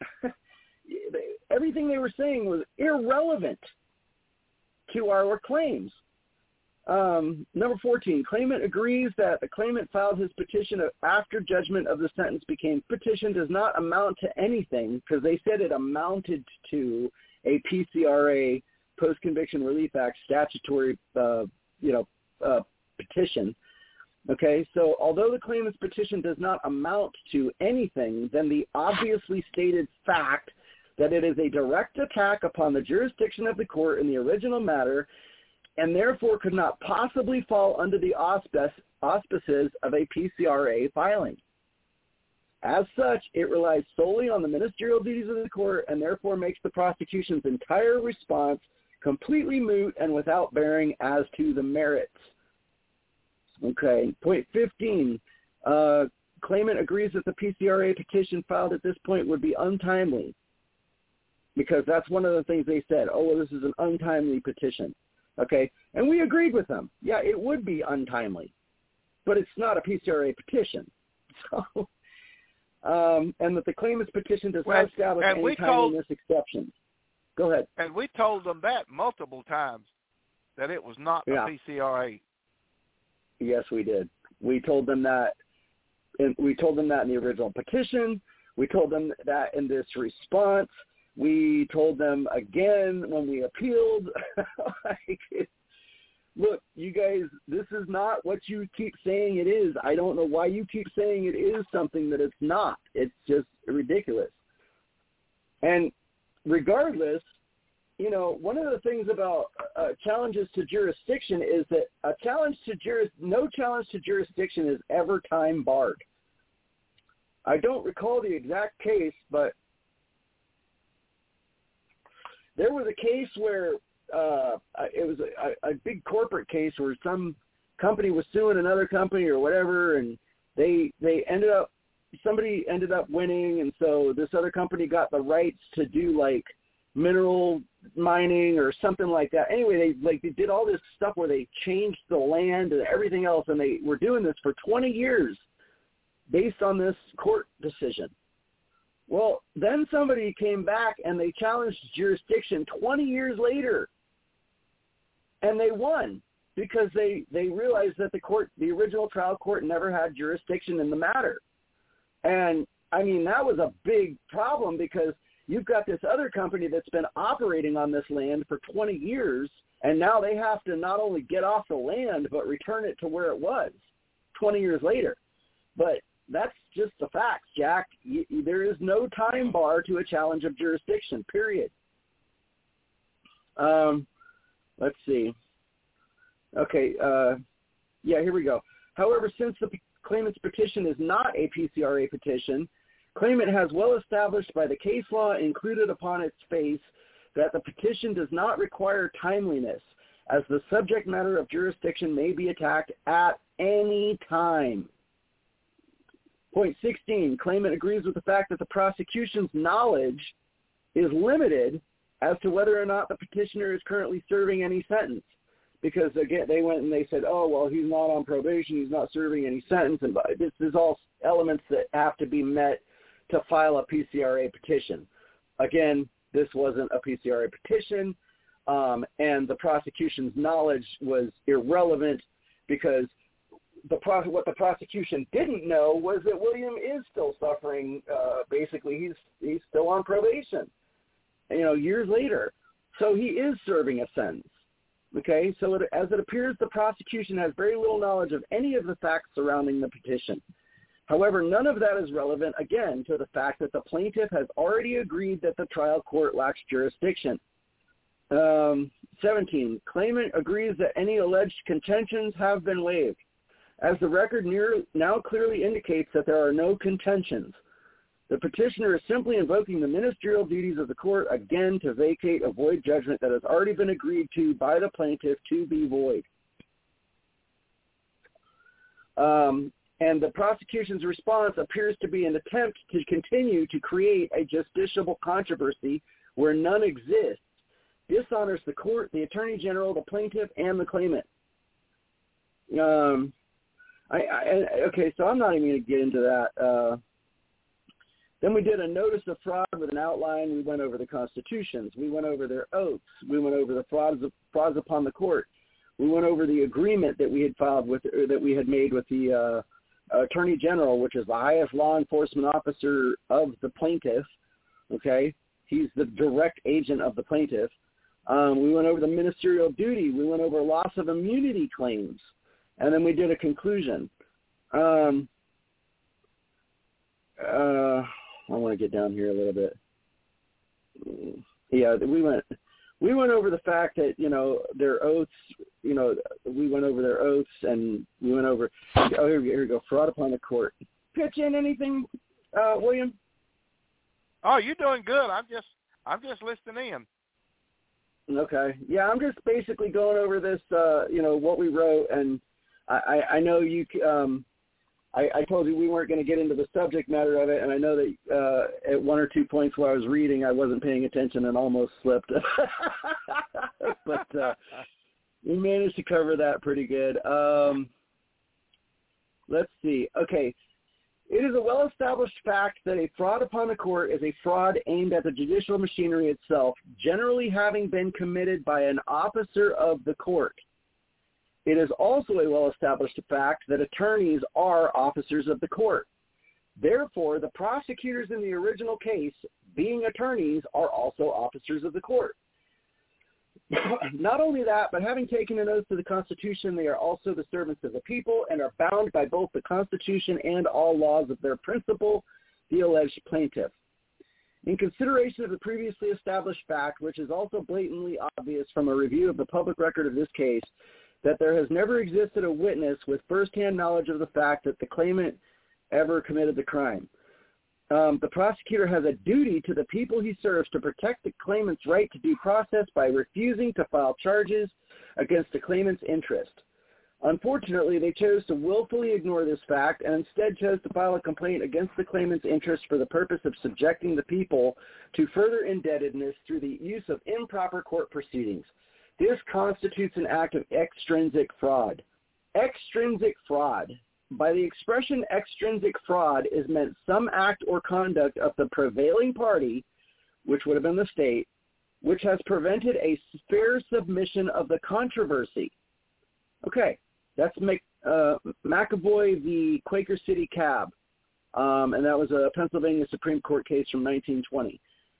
– everything they were saying was irrelevant to our claims. Number 14, claimant agrees that the claimant filed his petition after judgment of the sentence became petition does not amount to anything, because they said it amounted to a PCRA, Post-Conviction Relief Act, statutory, petition. Okay, so although the claimant's petition does not amount to anything, then the obviously stated fact that it is a direct attack upon the jurisdiction of the court in the original matter and therefore could not possibly fall under the auspices of a PCRA filing. As such, it relies solely on the ministerial duties of the court and therefore makes the prosecution's entire response completely moot and without bearing as to the merits. Okay, point 15. Claimant agrees that the PCRA petition filed at this point would be untimely, because that's one of the things they said. Oh, well, this is an untimely petition. Okay, and we agreed with them. Yeah, it would be untimely, but it's not a PCRA petition. So, and that the claimant's petition does not establish any timeliness exceptions. Go ahead. And we told them that multiple times, that it was not a PCRA. Yes, we did. We told them that. And we told them that in the original petition. We told them that in this response. We told them again when we appealed. Look, you guys, this is not what you keep saying it is. I don't know why you keep saying it is something that it's not. It's just ridiculous. And regardless, you know, one of the things about challenges to jurisdiction is that no challenge to jurisdiction is ever time barred. I don't recall the exact case, but there was a case where it was a big corporate case where some company was suing another company or whatever, and somebody ended up winning, and so this other company got the rights to do like mineral mining or something like that. Anyway, they did all this stuff where they changed the land and everything else, and they were doing this for 20 years based on this court decision. Well, then somebody came back and they challenged jurisdiction 20 years later, and they won because they realized that the original trial court never had jurisdiction in the matter. And I mean, that was a big problem because you've got this other company that's been operating on this land for 20 years, and now they have to not only get off the land, but return it to where it was 20 years later. But that's just the facts, Jack. There is no time bar to a challenge of jurisdiction, period. Let's see. Okay, here we go. However, since the claimant's petition is not a PCRA petition, claimant has well established by the case law included upon its face that the petition does not require timeliness, as the subject matter of jurisdiction may be attacked at any time. Point 16, claimant agrees with the fact that the prosecution's knowledge is limited as to whether or not the petitioner is currently serving any sentence. Because, again, they went and they said, oh, well, he's not on probation, he's not serving any sentence, and this is all elements that have to be met to file a PCRA petition. Again, this wasn't a PCRA petition, and the prosecution's knowledge was irrelevant because what the prosecution didn't know was that William is still suffering. Basically, he's still on probation, years later. So he is serving a sentence. Okay, so as it appears, the prosecution has very little knowledge of any of the facts surrounding the petition. However, none of that is relevant, again, to the fact that the plaintiff has already agreed that the trial court lacks jurisdiction. 17, claimant agrees that any alleged contentions have been waived, as the record now clearly indicates that there are no contentions. The petitioner is simply invoking the ministerial duties of the court again to vacate a void judgment that has already been agreed to by the plaintiff to be void. And the prosecution's response appears to be an attempt to continue to create a justiciable controversy where none exists, dishonors the court, the attorney general, the plaintiff, and the claimant. Okay, so I'm not even going to get into that. Then we did a notice of fraud with an outline. We went over the constitutions. We went over their oaths. We went over the frauds upon the court. We went over the agreement that we had made with the attorney general, which is the highest law enforcement officer of the plaintiff. Okay, he's the direct agent of the plaintiff. We went over the ministerial duty. We went over loss of immunity claims, and then we did a conclusion. I want to get down here a little bit. Yeah, we went over the fact that, their oaths, we went over their oaths, and we went over, here we go, fraud upon the court. Pitch in anything, William? Oh, you're doing good. I'm just listening in. Okay. Yeah, I'm just basically going over this, what we wrote, and I know you. I told you we weren't going to get into the subject matter of it, and I know that at one or 2 points while I was reading, I wasn't paying attention and almost slipped. But we managed to cover that pretty good. Let's see. Okay. It is a well-established fact that a fraud upon the court is a fraud aimed at the judicial machinery itself, generally having been committed by an officer of the court. It is also a well-established fact that attorneys are officers of the court. Therefore, the prosecutors in the original case, being attorneys, are also officers of the court. Not only that, but having taken an oath to the Constitution, they are also the servants of the people and are bound by both the Constitution and all laws of their principal, the alleged plaintiff. In consideration of the previously established fact, which is also blatantly obvious from a review of the public record of this case, that there has never existed a witness with firsthand knowledge of the fact that the claimant ever committed the crime. The prosecutor has a duty to the people he serves to protect the claimant's right to due process by refusing to file charges against the claimant's interest. Unfortunately, they chose to willfully ignore this fact and instead chose to file a complaint against the claimant's interest for the purpose of subjecting the people to further indebtedness through the use of improper court proceedings. This constitutes an act of extrinsic fraud. Extrinsic fraud. By the expression extrinsic fraud is meant some act or conduct of the prevailing party, which would have been the state, which has prevented a fair submission of the controversy. Okay, that's McAvoy v. Quaker City Cab, and that was a Pennsylvania Supreme Court case from 1920.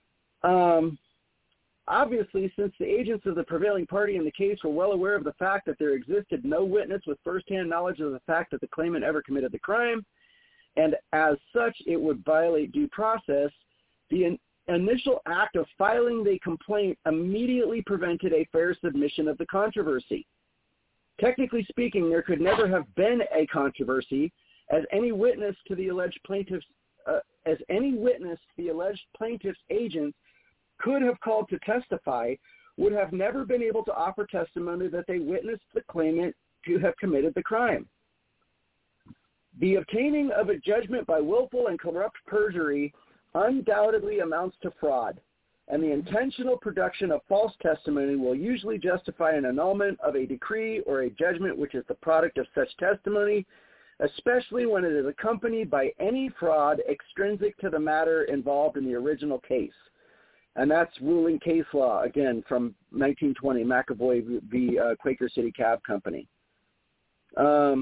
Obviously, since the agents of the prevailing party in the case were well aware of the fact that there existed no witness with firsthand knowledge of the fact that the claimant ever committed the crime, and as such it would violate due process, the initial act of filing the complaint immediately prevented a fair submission of the controversy. Technically speaking, there could never have been a controversy, as any witness to the alleged plaintiff's agents could have called to testify would have never been able to offer testimony that they witnessed the claimant to have committed the crime. The obtaining of a judgment by willful and corrupt perjury undoubtedly amounts to fraud, and the intentional production of false testimony will usually justify an annulment of a decree or a judgment which is the product of such testimony, especially when it is accompanied by any fraud extrinsic to the matter involved in the original case. And that's ruling case law, again, from 1920, McAvoy v. Quaker City Cab Company. A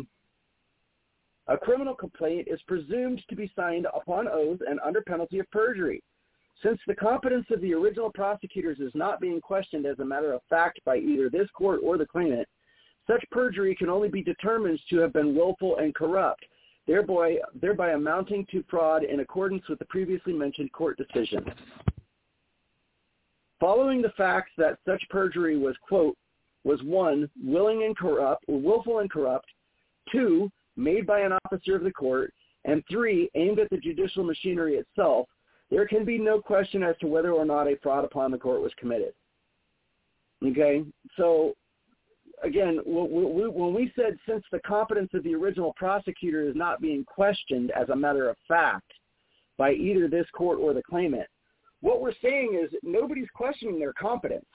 criminal complaint is presumed to be signed upon oath and under penalty of perjury. Since the competence of the original prosecutors is not being questioned as a matter of fact by either this court or the claimant, such perjury can only be determined to have been willful and corrupt, thereby amounting to fraud in accordance with the previously mentioned court decision. Following the facts that such perjury was, quote, was 1, willful and corrupt, 2, made by an officer of the court, and 3, aimed at the judicial machinery itself, there can be no question as to whether or not a fraud upon the court was committed. Okay? So, again, when we said since the competence of the original prosecutor is not being questioned as a matter of fact by either this court or the claimant, what we're saying is nobody's questioning their competence.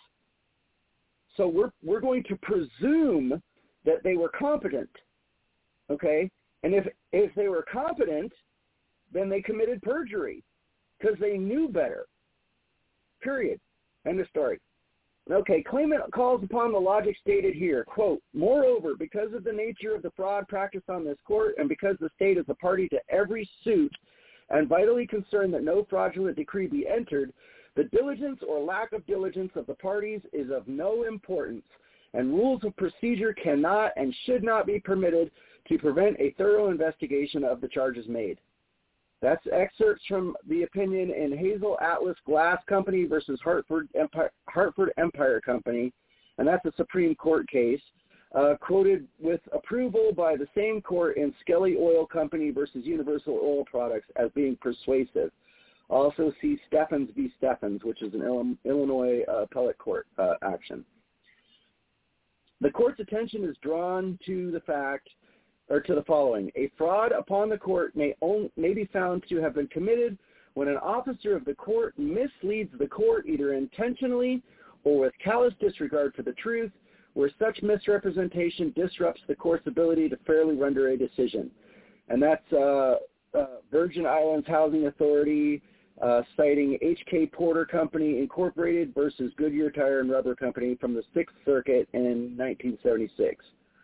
So we're going to presume that they were competent, okay? And if they were competent, then they committed perjury because they knew better, period. End of story. Okay, claimant calls upon the logic stated here, quote, moreover, because of the nature of the fraud practiced on this court and because the state is a party to every suit and vitally concerned that no fraudulent decree be entered, the diligence or lack of diligence of the parties is of no importance, and rules of procedure cannot and should not be permitted to prevent a thorough investigation of the charges made. That's excerpts from the opinion in Hazel Atlas Glass Company versus Hartford Empire Company, and that's a Supreme Court case, quoted with approval by the same court in Skelly Oil Company versus Universal Oil Products as being persuasive. Also see Steffens v. Steffens, which is an Illinois appellate court action. The court's attention is drawn to the fact, or to the following. A fraud upon the court may be found to have been committed when an officer of the court misleads the court either intentionally or with callous disregard for the truth, where such misrepresentation disrupts the court's ability to fairly render a decision. And that's Virgin Islands Housing Authority citing H.K. Porter Company Incorporated versus Goodyear Tire and Rubber Company from the Sixth Circuit in 1976.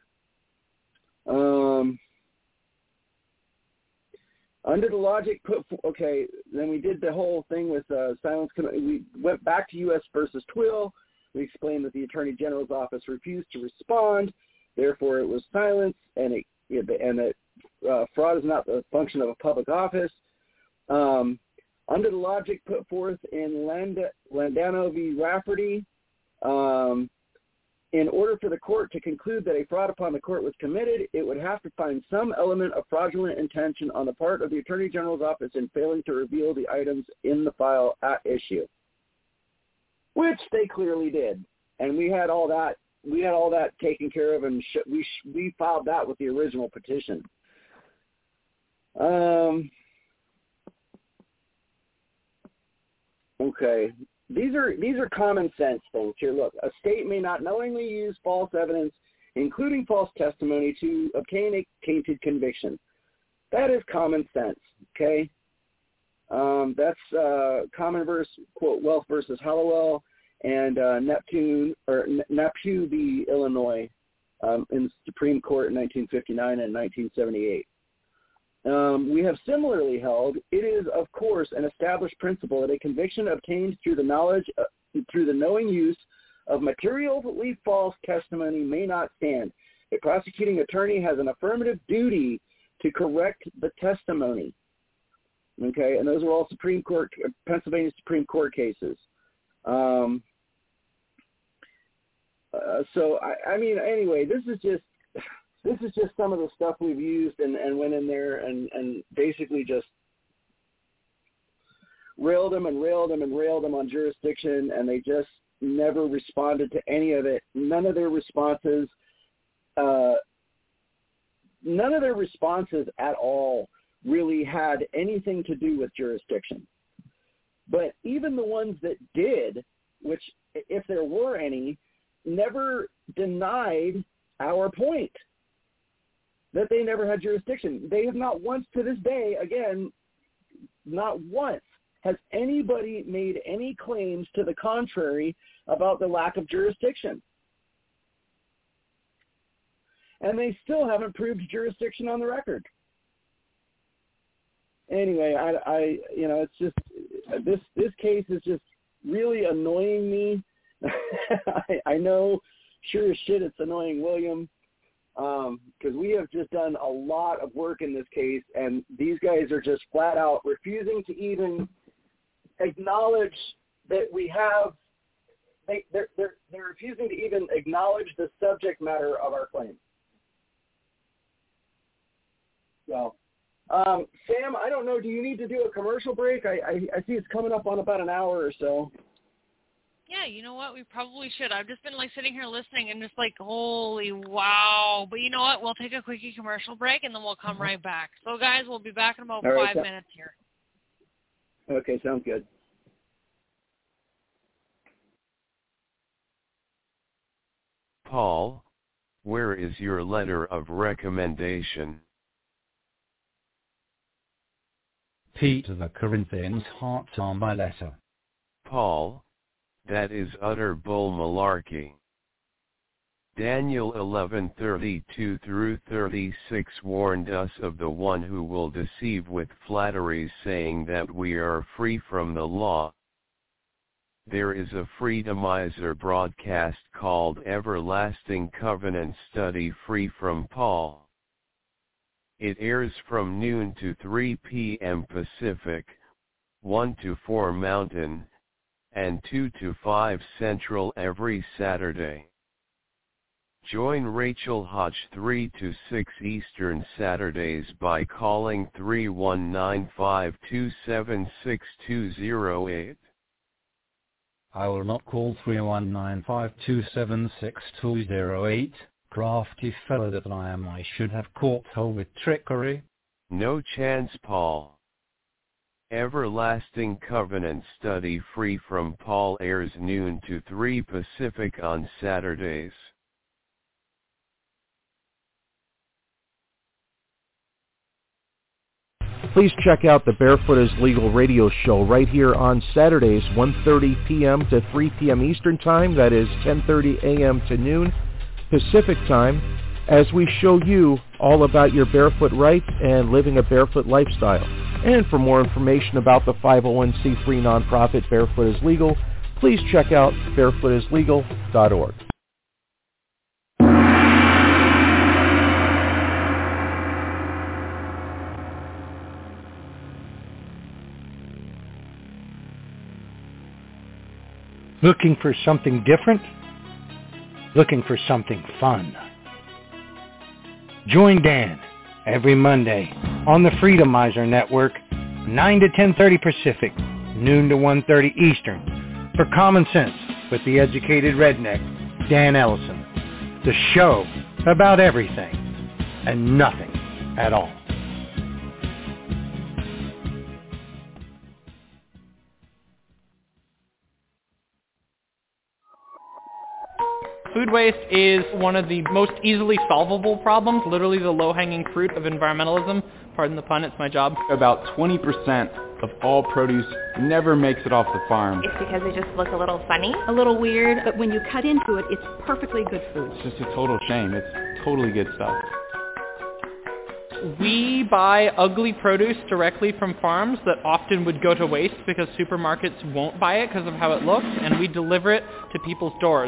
Under the logic then we did the whole thing with silence. We went back to U.S. versus Twill. We explained that the Attorney General's office refused to respond, therefore it was silence, and that fraud is not the function of a public office. Under the logic put forth in Landano v. Rafferty, in order for the court to conclude that a fraud upon the court was committed, it would have to find some element of fraudulent intention on the part of the Attorney General's office in failing to reveal the items in the file at issue, which they clearly did. And we had all that taken care of, and we filed that with the original petition. Okay. These are common sense things here. Look, a state may not knowingly use false evidence, including false testimony, to obtain a tainted conviction. That is common sense, okay? That's Common Verse, quote, Wealth versus Hallowell, and Neptune v. Illinois in the Supreme Court in 1959 and 1978. We have similarly held, it is, of course, an established principle that a conviction obtained through the knowing use of materially false testimony may not stand. A prosecuting attorney has an affirmative duty to correct the testimony. Okay, and those are all Pennsylvania Supreme Court cases. Anyway, this is just some of the stuff we've used and went in there and basically just railed them on jurisdiction, and they just never responded to any of it. None of their responses at all really had anything to do with jurisdiction. But even the ones that did, which, if there were any, never denied our point that they never had jurisdiction. They have not once to this day, again, not once has anybody made any claims to the contrary about the lack of jurisdiction. And they still haven't proved jurisdiction on the record. Anyway, it's just, this case is just really annoying me. I know, sure as shit, it's annoying William, because we have just done a lot of work in this case, and these guys are just flat out refusing to even acknowledge that we have. They're refusing to even acknowledge the subject matter of our claim. So, Sam, I don't know. Do you need to do a commercial break? I see it's coming up on about an hour or so. Yeah, you know what? We probably should. I've just been sitting here listening and just holy wow. But you know what? We'll take a quickie commercial break and then we'll come right back. So guys, we'll be back in about 5 minutes here. Okay, sounds good. Paul, where is your letter of recommendation? Peter the Corinthians, hearts are my letter. Paul, that is utter bull malarkey. Daniel 11:32-36 warned us of the one who will deceive with flatteries, saying that we are free from the law. There is a Freedomizer broadcast called Everlasting Covenant Study Free from Paul. It airs from noon to 3 p.m. Pacific, 1 to 4 Mountain, and 2 to 5 Central every Saturday. Join Rachel Hodge 3 to 6 Eastern Saturdays by calling 319-527-6208. I will not call 319-527-6208. Crafty fellow that I am, I should have caught her with trickery. No chance, Paul. Everlasting Covenant Study Free from Paul airs noon to 3 Pacific on Saturdays. Please check out the Barefoot is Legal radio show right here on Saturdays, 1:30 p.m. to 3 p.m. Eastern Time. That is 10:30 a.m. to noon Pacific Time, as we show you all about your barefoot rights and living a barefoot lifestyle. And for more information about the 501c3 nonprofit Barefoot is Legal, please check out barefootislegal.org. Looking for something different? Looking for something fun? Join Dan every Monday on the Freedomizer Network, 9 to 10:30 Pacific, noon to 1:30 Eastern, for Common Sense with the Educated Redneck, Dan Ellison. The show about everything and nothing at all. Food waste is one of the most easily solvable problems, literally the low-hanging fruit of environmentalism. Pardon the pun, it's my job. About 20% of all produce never makes it off the farm. It's because they just look a little funny, a little weird, but when you cut into it, it's perfectly good food. It's just a total shame. It's totally good stuff. We buy ugly produce directly from farms that often would go to waste because supermarkets won't buy it because of how it looks, and we deliver it to people's doors.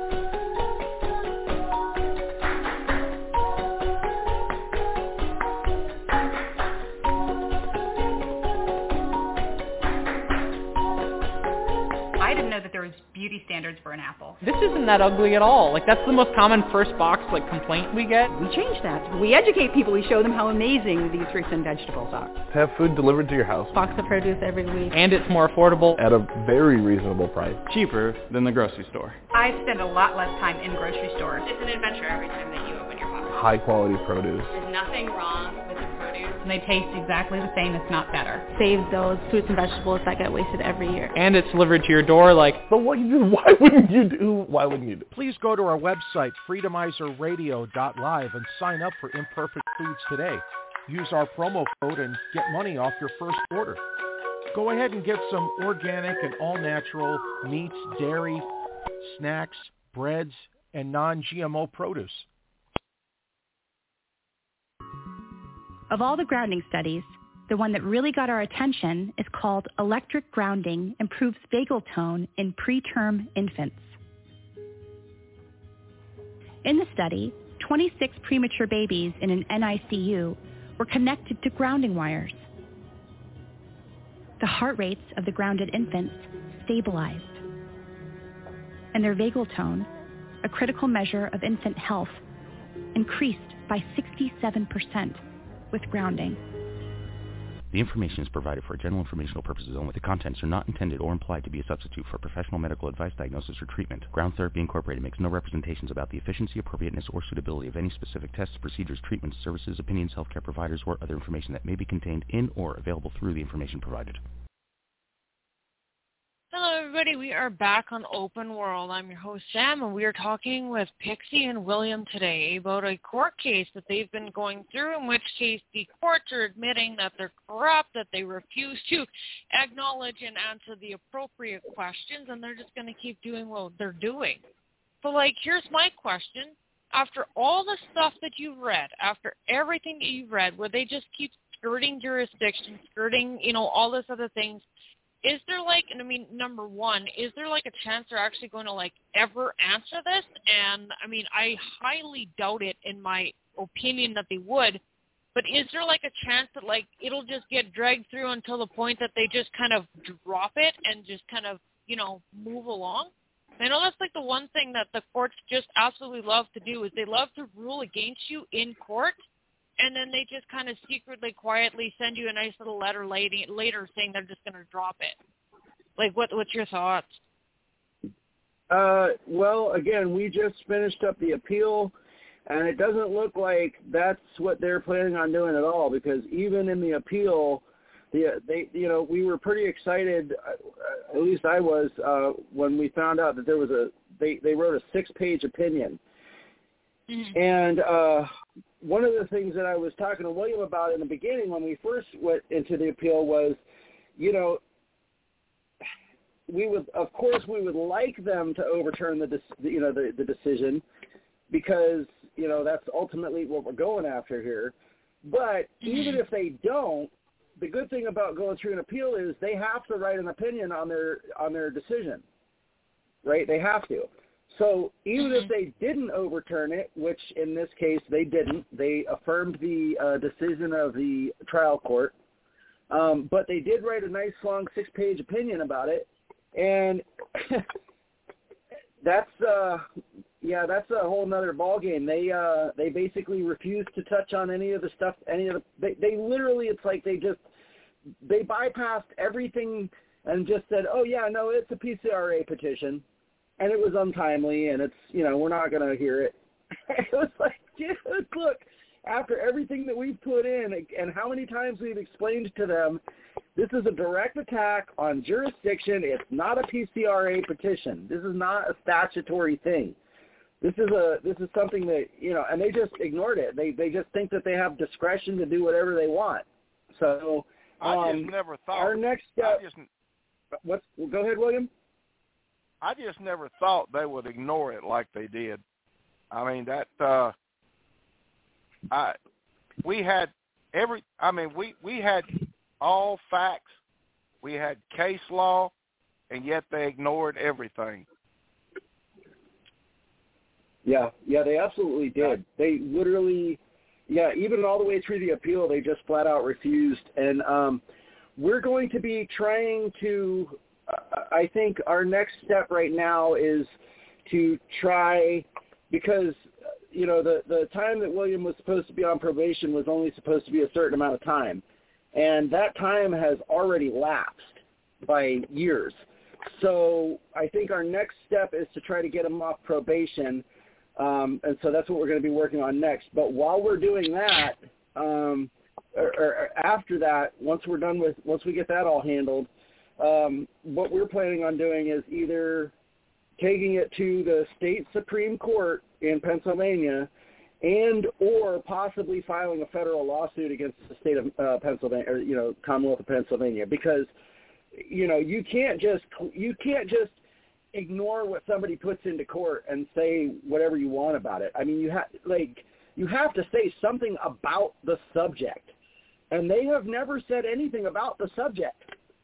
Beauty standards for an apple. This isn't that ugly at all. Like, that's the most common first box complaint we get. We change that. We educate people. We show them how amazing these fruits and vegetables are. To have food delivered to your house. Box of produce every week. And it's more affordable. At a very reasonable price. Cheaper than the grocery store. I spend a lot less time in grocery stores. It's an adventure every time that you open your box. High quality produce. There's nothing wrong with the produce. And they taste exactly the same, if not better. Save those fruits and vegetables that get wasted every year. And it's delivered to your door But why wouldn't you do? Please go to our website, freedomizerradio.live, and sign up for Imperfect Foods today. Use our promo code and get money off your first order. Go ahead and get some organic and all-natural meats, dairy, snacks, breads, and non-GMO produce. Of all the grounding studies, the one that really got our attention is called Electric Grounding Improves Vagal Tone in Preterm Infants. In the study, 26 premature babies in an NICU were connected to grounding wires. The heart rates of the grounded infants stabilized, and their vagal tone, a critical measure of infant health, increased by 67% with grounding. The information is provided for general informational purposes only. The contents are not intended or implied to be a substitute for professional medical advice, diagnosis, or treatment. Ground Therapy Incorporated makes no representations about the efficiency, appropriateness, or suitability of any specific tests, procedures, treatments, services, opinions, healthcare providers, or other information that may be contained in or available through the information provided. Hello everybody, we are back on Open World. I'm your host Sam, and we are talking with Pixie and William today about a court case that they've been going through, in which case the courts are admitting that they're corrupt, that they refuse to acknowledge and answer the appropriate questions, and they're just going to keep doing what they're doing. So here's my question. After all the stuff that you've read, after everything that you've read, where they just keep skirting jurisdiction, skirting, all this other things, is there number one, is there a chance they're actually going to ever answer this? And I highly doubt it, in my opinion, that they would. But is there a chance that it'll just get dragged through until the point that they just kind of drop it and just kind of, move along? I know that's like the one thing that the courts just absolutely love to do is they love to rule against you in court, and then they just kind of secretly, quietly send you a nice little letter later saying they're just going to drop it. Like, what's your thoughts? Well, again, we just finished up the appeal, and it doesn't look like that's what they're planning on doing at all, because even in the appeal, we were pretty excited, at least I was, when we found out that there was they wrote a 6-page opinion. Mm-hmm. And one of the things that I was talking to William about in the beginning when we first went into the appeal was, we would like them to overturn the decision, because that's ultimately what we're going after here. But even if they don't, the good thing about going through an appeal is they have to write an opinion on their decision, right? They have to. So even if they didn't overturn it, which in this case they didn't, they affirmed the decision of the trial court, but they did write a nice long 6-page opinion about it, and that's a whole nother ballgame. They basically refused to touch on any of the stuff. They literally, it's like they bypassed everything and just said, oh yeah, no, it's a PCRA petition, and it was untimely, and it's we're not going to hear it. It was like, dude, look, after everything that we've put in and how many times we've explained to them, this is a direct attack on jurisdiction. It's not a PCRA petition. This is not a statutory thing. This is something that, and they just ignored it. They just think that they have discretion to do whatever they want. So I just never thought. Our next step. Go ahead, William. I just never thought they would ignore it like they did. I mean we had all facts. We had case law, and yet they ignored everything. Yeah, they absolutely did. They literally, even all the way through the appeal, they just flat out refused. And we're going to be trying to, I think our next step right now is to try, because, the time that William was supposed to be on probation was only supposed to be a certain amount of time. And that time has already lapsed by years. So I think our next step is to try to get him off probation. And so that's what we're going to be working on next. But while we're doing that, or after that, once we get that all handled, what we're planning on doing is either taking it to the state Supreme Court in Pennsylvania and or possibly filing a federal lawsuit against the state of Pennsylvania, or, Commonwealth of Pennsylvania, because, you can't just ignore what somebody puts into court and say whatever you want about it. I mean, you have to say something about the subject, and they have never said anything about the subject.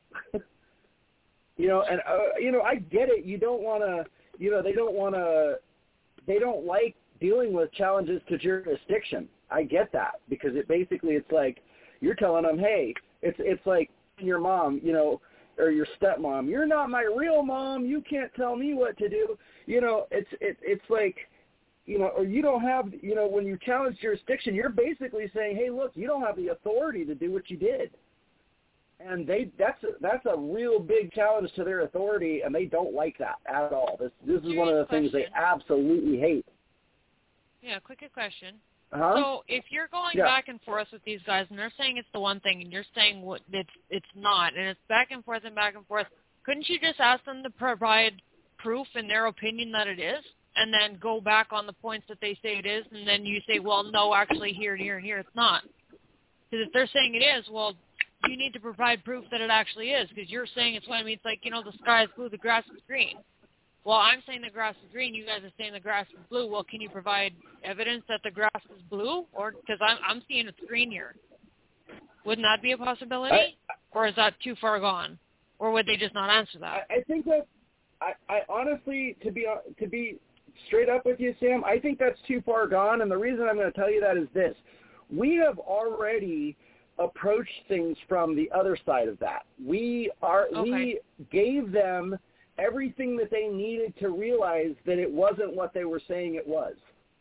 I get it. You don't want to, they don't like dealing with challenges to jurisdiction. I get that, because it's like you're telling them, hey, it's like your mom, or your stepmom, you're not my real mom. You can't tell me what to do. It's like, or you don't have, when you challenge jurisdiction, you're basically saying, hey, look, you don't have the authority to do what you did. And that's a real big challenge to their authority, and they don't like that at all. This is one of the things they absolutely hate. Yeah, quick question. Uh-huh. So if you're going back and forth with these guys, and they're saying it's the one thing, and you're saying it's not, and it's back and forth, couldn't you just ask them to provide proof in their opinion that it is, and then go back on the points that they say it is, and then you say, well, no, actually here and here and here it's not? Because if they're saying it is, well, you need to provide proof that it actually is, because you're saying it's what I mean. It's like, the sky is blue, the grass is green. Well, I'm saying the grass is green. You guys are saying the grass is blue. Well, can you provide evidence that the grass is blue? Or because I'm seeing it's green here. Wouldn't that be a possibility? Or is that too far gone? Or would they just not answer that? I think that I honestly, to be straight up with you, Sam, I think that's too far gone. And the reason I'm going to tell you that is this: we have already approached things from the other side of that. We gave them everything that they needed to realize that it wasn't what they were saying it was.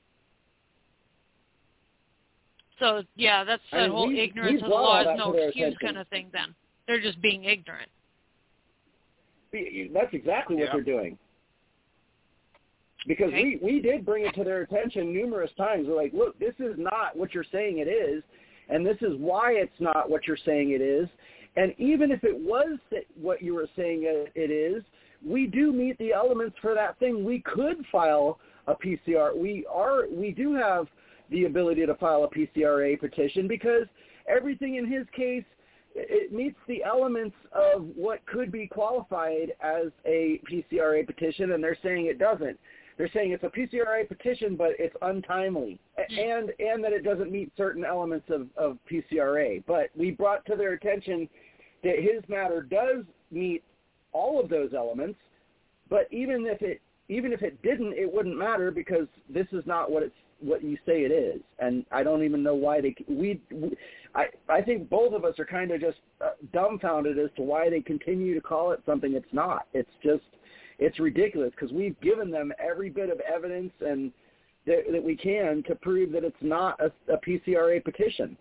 So, yeah, that's the whole ignorance of the law is no excuse kind of thing then. They're just being ignorant. That's exactly what they're doing. Because we did bring it to their attention numerous times. We're like, look, this is not what you're saying it is, and this is why it's not what you're saying it is. And even if it was what you were saying it is, we do meet the elements for that thing. We could file a PCR. We do have the ability to file a PCRA petition because everything in his case, it meets the elements of what could be qualified as a PCRA petition, and they're saying it doesn't. They're saying it's a PCRA petition, but it's untimely, and that it doesn't meet certain elements of PCRA. But we brought to their attention that his matter does meet all of those elements, but even if it didn't, it wouldn't matter because this is not what you say it is. And I don't even know why I think both of us are kind of just dumbfounded as to why they continue to call it something it's not. It's ridiculous because we've given them every bit of evidence and that we can to prove that it's not a PCRA petition.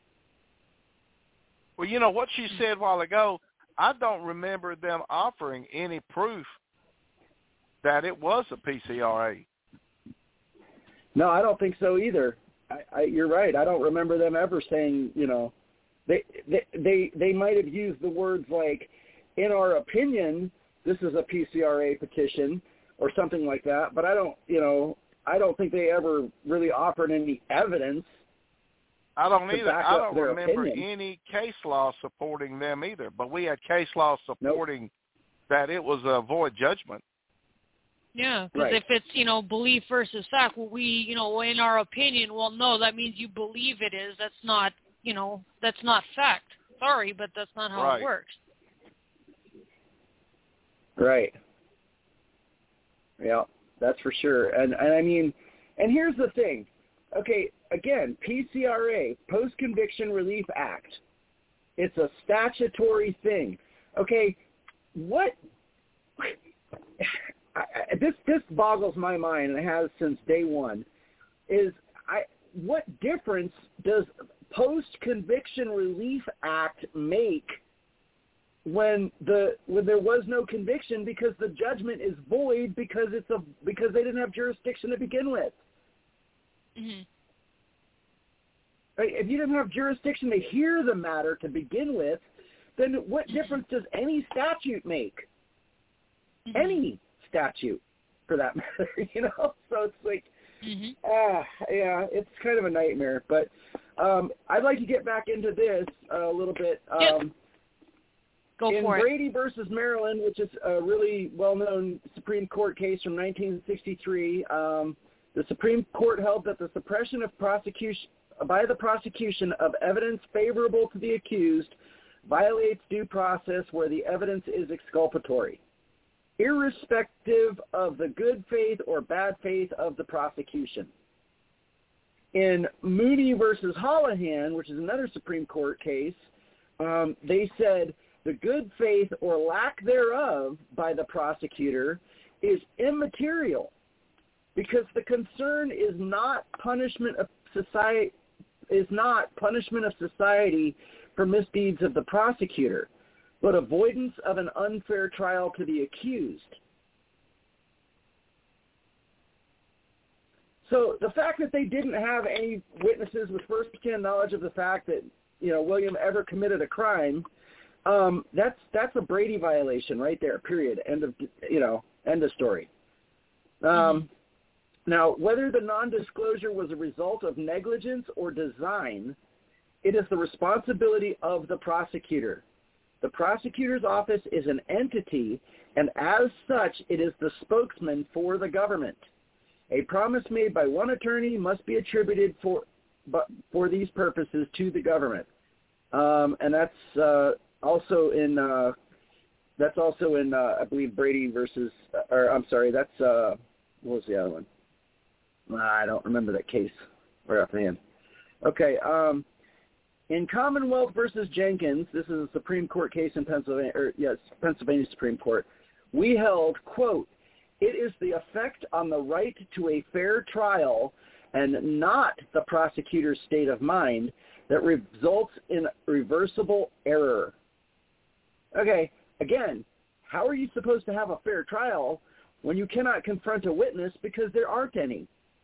Well, you know what she said a while ago, I don't remember them offering any proof that it was a PCRA. No, I don't think so either. You're right. I don't remember them ever saying, they might have used the words like, in our opinion, this is a PCRA petition or something like that. But I don't think they ever really offered any evidence. I don't either. I don't remember any case law supporting them either. But we had case law supporting that it was a void judgment. Yeah, because if it's, belief versus fact, well, we, in our opinion, well, no, that means you believe it is. That's not, that's not fact. Sorry, but that's not how it works. Right. Yeah, that's for sure. And I mean, and here's the thing. Okay, again, PCRA, Post-Conviction Relief Act. It's a statutory thing. Okay, what... This boggles my mind, and it has since day one, what difference does Post-Conviction Relief Act make when there was no conviction because the judgment is void because they didn't have jurisdiction to begin with? Mm-hmm. Right? If you didn't have jurisdiction to hear the matter to begin with, then what difference does any statute make? Mm-hmm. Any statute, for that matter, So it's like, it's kind of a nightmare. But I'd like to get back into this a little bit. Go for it. In Brady versus Maryland, which is a really well-known Supreme Court case from 1963, the Supreme Court held that the suppression of by the prosecution of evidence favorable to the accused violates due process where the evidence is exculpatory, irrespective of the good faith or bad faith of the prosecution. In Mooney versus Holohan, which is another Supreme Court case, they said the good faith or lack thereof by the prosecutor is immaterial because the concern is not punishment of society for misdeeds of the prosecutor, but avoidance of an unfair trial to the accused. So the fact that they didn't have any witnesses with first-hand knowledge of the fact that, William ever committed a crime, that's a Brady violation right there, period. End of story. Now, whether the non-disclosure was a result of negligence or design, it is the responsibility of the prosecutor. The prosecutor's office is an entity, and as such, it is the spokesman for the government. A promise made by one attorney must be attributed for these purposes to the government, and that's also in I believe Brady versus, that's what was the other one? I don't remember that case right offhand. Okay. In Commonwealth versus Jenkins, this is a Supreme Court case in Pennsylvania, Pennsylvania Supreme Court. we held, quote, it is the effect on the right to a fair trial and not the prosecutor's state of mind that results in reversible error. Okay, again, how are you supposed to have a fair trial when you cannot confront a witness because there aren't any?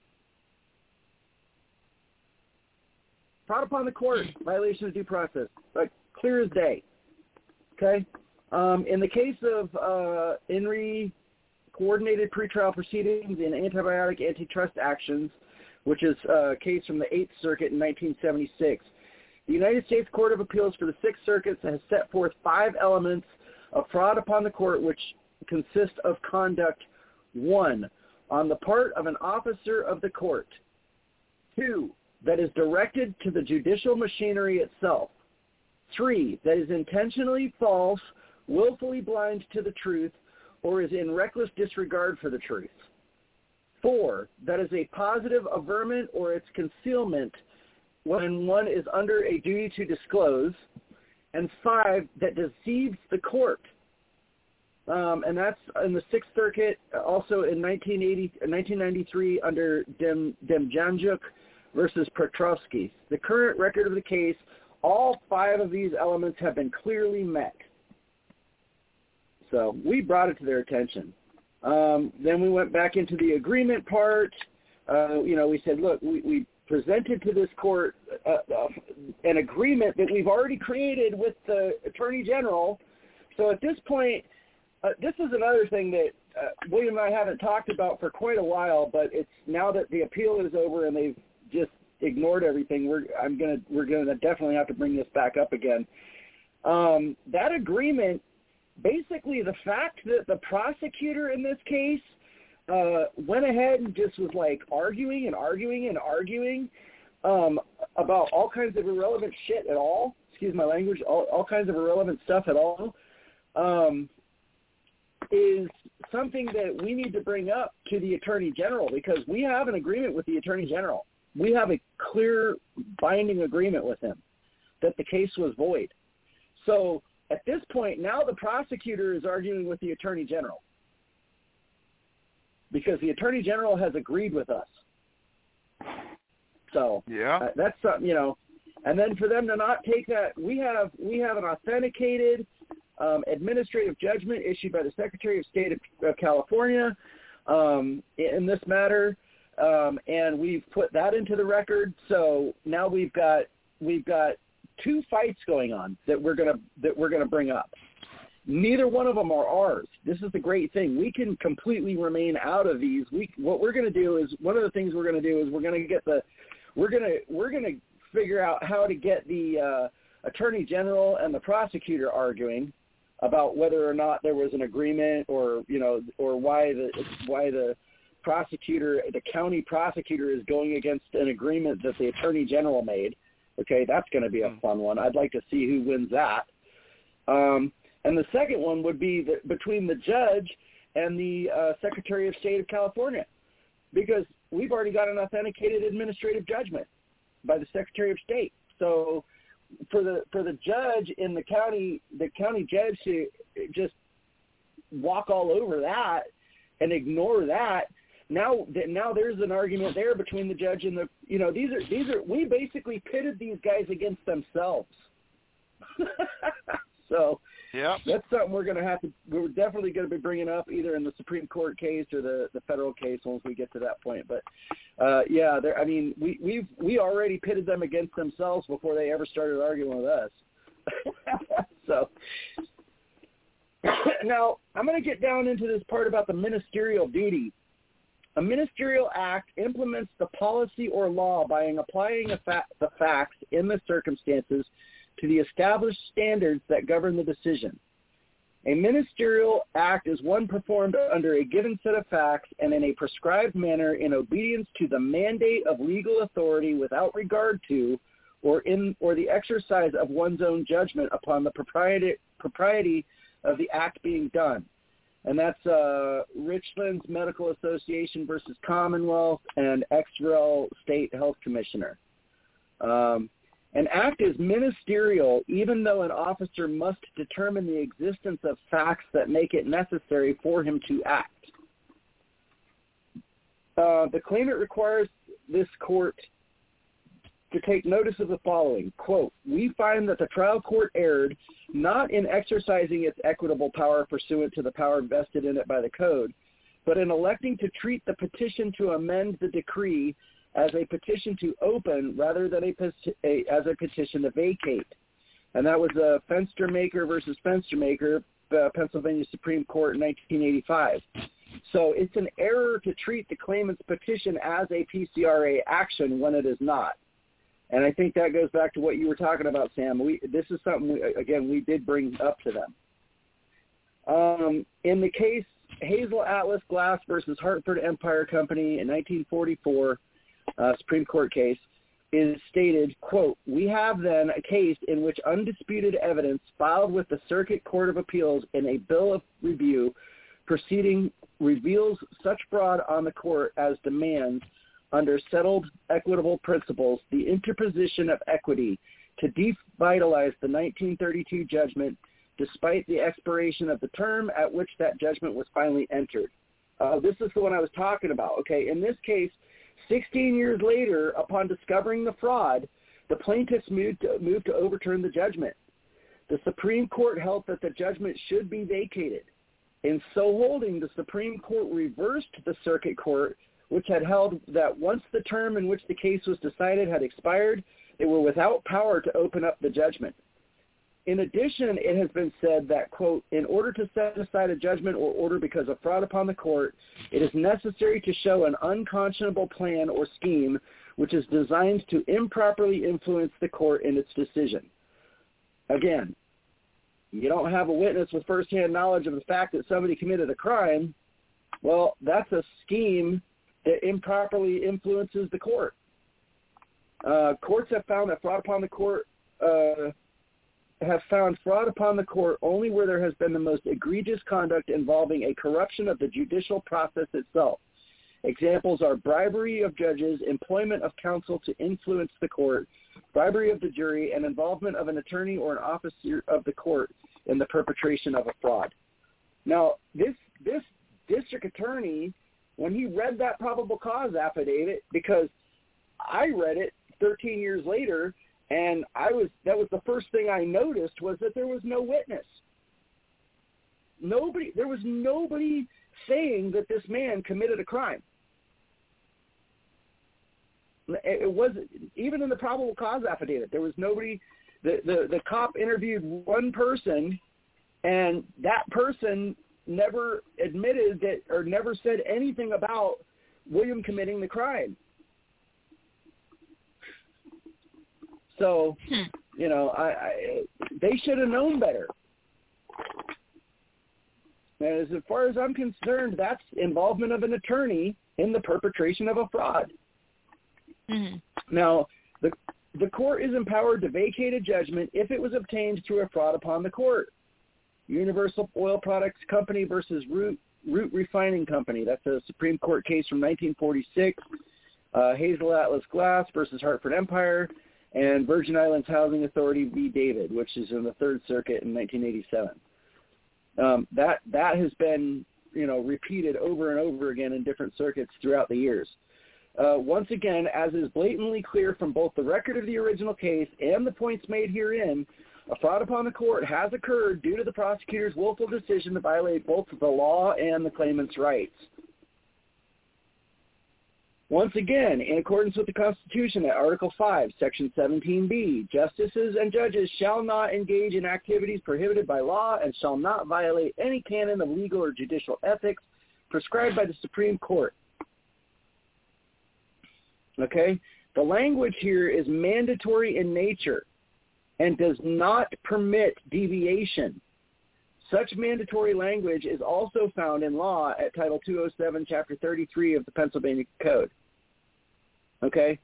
Fraud upon the court, violation of due process, like clear as day. Okay? In the case of INRI coordinated pretrial proceedings in antibiotic antitrust actions, which is a case from the 8th Circuit in 1976, the United States Court of Appeals for the 6th Circuit has set forth 5 elements of fraud upon the court, which consist of conduct: 1, on the part of an officer of the court; 2, that is directed to the judicial machinery itself; 3, that is intentionally false, willfully blind to the truth, or is in reckless disregard for the truth; 4, that is a positive averment or its concealment when one is under a duty to disclose; and 5, that deceives the court. And that's in the 6th Circuit, also in 1993 under Demjanjuk versus Petrovsky. The current record of the case, all 5 of these elements have been clearly met. So we brought it to their attention. Then we went back into the agreement part. We said, look, we presented to this court an agreement that we've already created with the Attorney General. So at this point, this is another thing that William and I haven't talked about for quite a while, but it's now that the appeal is over and they've just ignored everything, we're gonna definitely have to bring this back up again. That agreement, basically the fact that the prosecutor in this case went ahead and just was like arguing about all kinds of irrelevant shit at all, excuse my language, all kinds of irrelevant stuff at all, is something that we need to bring up to the Attorney General, because we have an agreement with the Attorney General. We have a clear binding agreement with him that the case was void. So at this point, now the prosecutor is arguing with the Attorney General because the Attorney General has agreed with us. So yeah, that's something, and then for them to not take that, we have an authenticated administrative judgment issued by the Secretary of State of California in this matter, and we've put that into the record. So now we've got 2 fights going on that we're gonna bring up. Neither one of them are ours. This is the great thing. We can completely remain out of these. What we're going to do is, one of the things we're going to do is we're going to figure out how to get the Attorney General and the prosecutor arguing about whether or not there was an agreement, or why the prosecutor, the county prosecutor, is going against an agreement that the Attorney General made. Okay, that's going to be a fun one. I'd like to see who wins that. And the second one would be between the judge and the Secretary of State of California, because we've already got an authenticated administrative judgment by the Secretary of State. So for the judge in the county judge to just walk all over that and ignore that, now there's an argument there between the judge and the, these are we basically pitted these guys against themselves. So yeah, that's something we're definitely going to be bringing up either in the Supreme Court case or the federal case once we get to that point. But we already pitted them against themselves before they ever started arguing with us. So now I'm going to get down into this part about the ministerial duty. A ministerial act implements the policy or law by applying the facts in the circumstances to the established standards that govern the decision. A ministerial act is one performed under a given set of facts and in a prescribed manner in obedience to the mandate of legal authority without regard to or the exercise of one's own judgment upon the propriety of the act being done. And that's Richlands Medical Association versus Commonwealth and Exrel State Health Commissioner. An act is ministerial even though an officer must determine the existence of facts that make it necessary for him to act. The claimant requires this court to take notice of the following, quote, we find that the trial court erred not in exercising its equitable power pursuant to the power vested in it by the code, but in electing to treat the petition to amend the decree as a petition to open rather than as a petition to vacate. And that was Fenstermaker versus Fenstermaker, Pennsylvania Supreme Court in 1985. So it's an error to treat the claimant's petition as a PCRA action when it is not. And I think that goes back to what you were talking about, Sam. This is something, we did bring up to them. In the case Hazel Atlas Glass versus Hartford Empire Company in 1944, Supreme Court case, is stated, quote, we have then a case in which undisputed evidence filed with the Circuit Court of Appeals in a bill of review proceeding reveals such fraud on the court as demands, under settled equitable principles, the interposition of equity to devitalize the 1932 judgment despite the expiration of the term at which that judgment was finally entered. This is the one I was talking about. Okay, in this case, 16 years later, upon discovering the fraud, the plaintiffs moved to overturn the judgment. The Supreme Court held that the judgment should be vacated. In so holding, the Supreme Court reversed the Circuit Court, which had held that once the term in which the case was decided had expired, they were without power to open up the judgment. In addition, it has been said that, quote, in order to set aside a judgment or order because of fraud upon the court, it is necessary to show an unconscionable plan or scheme which is designed to improperly influence the court in its decision. Again, you don't have a witness with firsthand knowledge of the fact that somebody committed a crime. Well, that's a scheme that improperly influences the court. Courts have found that fraud upon the court only where there has been the most egregious conduct involving a corruption of the judicial process itself. Examples are bribery of judges, employment of counsel to influence the court, bribery of the jury, and involvement of an attorney or an officer of the court in the perpetration of a fraud. Now, this district attorney, when he read that probable cause affidavit, because I read it 13 years later, and that was the first thing I noticed was that there was no witness. There was nobody saying that this man committed a crime. It was even in the probable cause affidavit. There was nobody. The cop interviewed one person, and that person never admitted that or never said anything about William committing the crime. So, they should have known better. As far as I'm concerned, that's involvement of an attorney in the perpetration of a fraud. Mm-hmm. Now, the court is empowered to vacate a judgment if it was obtained through a fraud upon the court. Universal Oil Products Company versus Root Refining Company. That's a Supreme Court case from 1946. Hazel Atlas Glass versus Hartford Empire, and Virgin Islands Housing Authority v. David, which is in the Third Circuit in 1987. That has been, repeated over and over again in different circuits throughout the years. Once again, as is blatantly clear from both the record of the original case and the points made herein, a fraud upon the court has occurred due to the prosecutor's willful decision to violate both the law and the claimant's rights. Once again, in accordance with the Constitution at Article 5, Section 17b, justices and judges shall not engage in activities prohibited by law and shall not violate any canon of legal or judicial ethics prescribed by the Supreme Court. Okay? The language here is mandatory in nature and does not permit deviation. Such mandatory language is also found in law at Title 207, Chapter 33 of the Pennsylvania Code. Okay?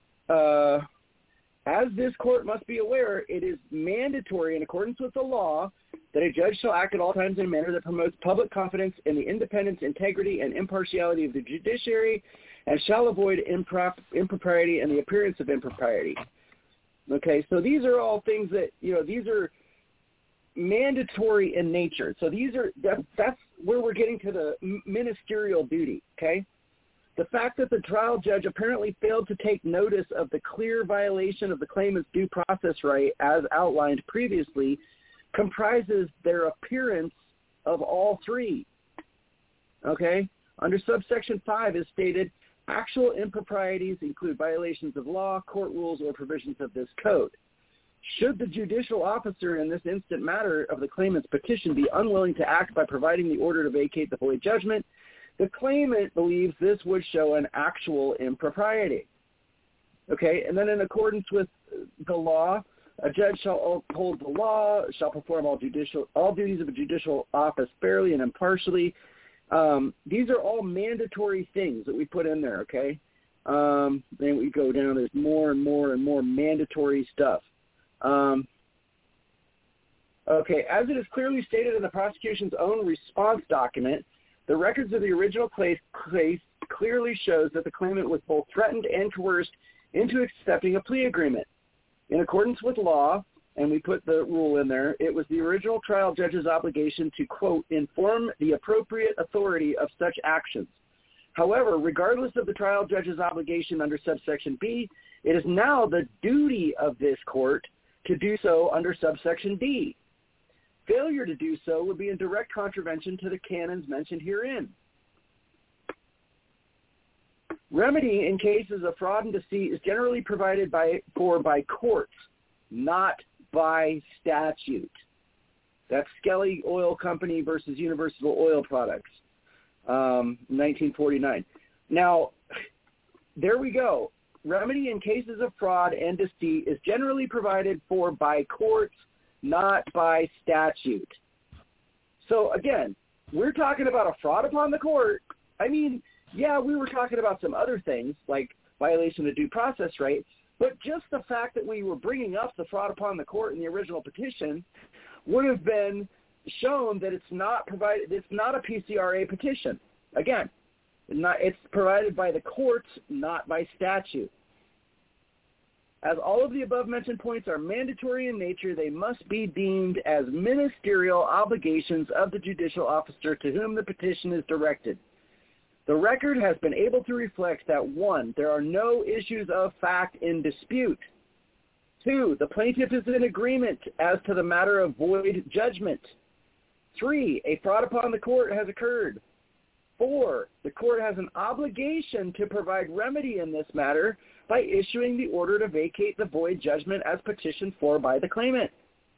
As this court must be aware, it is mandatory in accordance with the law that a judge shall act at all times in a manner that promotes public confidence in the independence, integrity, and impartiality of the judiciary and shall avoid impropriety and the appearance of impropriety. Okay, so these are all things that, these are mandatory in nature. So that's where we're getting to the ministerial duty, okay? The fact that the trial judge apparently failed to take notice of the clear violation of the claimant's due process right as outlined previously comprises their appearance of all three. Okay? Under subsection 5 is stated, actual improprieties include violations of law, court rules, or provisions of this code. Should the judicial officer in this instant matter of the claimant's petition be unwilling to act by providing the order to vacate the void judgment, the claimant believes this would show an actual impropriety. Okay, and then in accordance with the law, a judge shall uphold the law, shall perform all duties of a judicial office fairly and impartially. These are all mandatory things that we put in there, okay? Then we go down, there's more and more and more mandatory stuff. Okay, as it is clearly stated in the prosecution's own response document, the records of the original case clearly shows that the claimant was both threatened and coerced into accepting a plea agreement. In accordance with law, and we put the rule in there, it was the original trial judge's obligation to, quote, inform the appropriate authority of such actions. However, regardless of the trial judge's obligation under subsection B, it is now the duty of this court to do so under subsection D. Failure to do so would be in direct contravention to the canons mentioned herein. Remedy in cases of fraud and deceit is generally provided by courts, not by statute. That's Skelly Oil Company versus Universal Oil Products, 1949. Now, there we go. Remedy in cases of fraud and deceit is generally provided for by courts, not by statute. So again, we're talking about a fraud upon the court. I mean, yeah, we were talking about some other things like violation of due process rights, but just the fact that we were bringing up the fraud upon the court in the original petition would have been shown that it's not a PCRA petition. Again, it's provided by the courts, not by statute. As all of the above-mentioned points are mandatory in nature, they must be deemed as ministerial obligations of the judicial officer to whom the petition is directed. The record has been able to reflect that, 1, there are no issues of fact in dispute. 2, the plaintiff is in agreement as to the matter of void judgment. 3, a fraud upon the court has occurred. 4, the court has an obligation to provide remedy in this matter by issuing the order to vacate the void judgment as petitioned for by the claimant.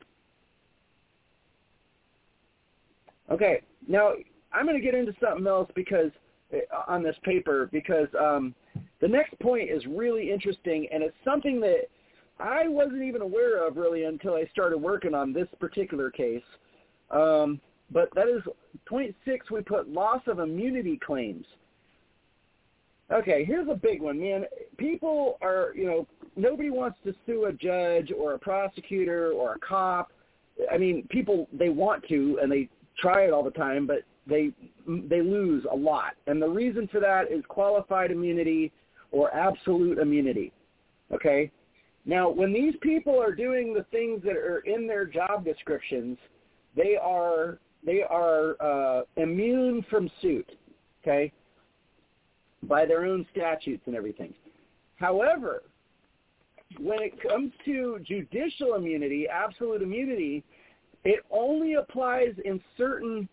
Okay, now I'm going to get into something else on this paper because the next point is really interesting, and it's something that I wasn't even aware of really until I started working on this particular case. But that is point 6, we put loss of immunity claims. Okay, here's a big one, man. People are, nobody wants to sue a judge or a prosecutor or a cop. I mean, people, they want to, and they try it all the time, but they lose a lot. And the reason for that is qualified immunity or absolute immunity, okay? Now, when these people are doing the things that are in their job descriptions, they are immune from suit, okay, by their own statutes and everything. However, when it comes to judicial immunity, absolute immunity, it only applies in certain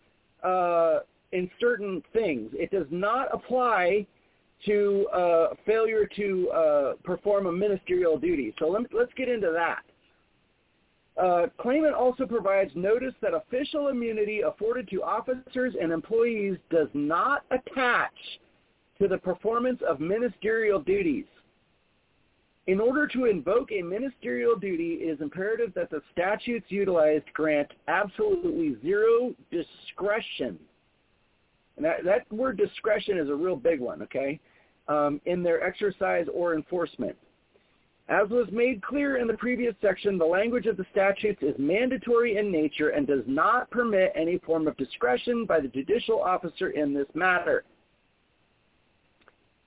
things. It does not apply to failure to perform a ministerial duty. So let's get into that. Claimant also provides notice that official immunity afforded to officers and employees does not attach to the performance of ministerial duties. In order to invoke a ministerial duty, it is imperative that the statutes utilized grant absolutely zero discretion. And that word discretion is a real big one, okay, in their exercise or enforcement. As was made clear in the previous section, the language of the statutes is mandatory in nature and does not permit any form of discretion by the judicial officer in this matter.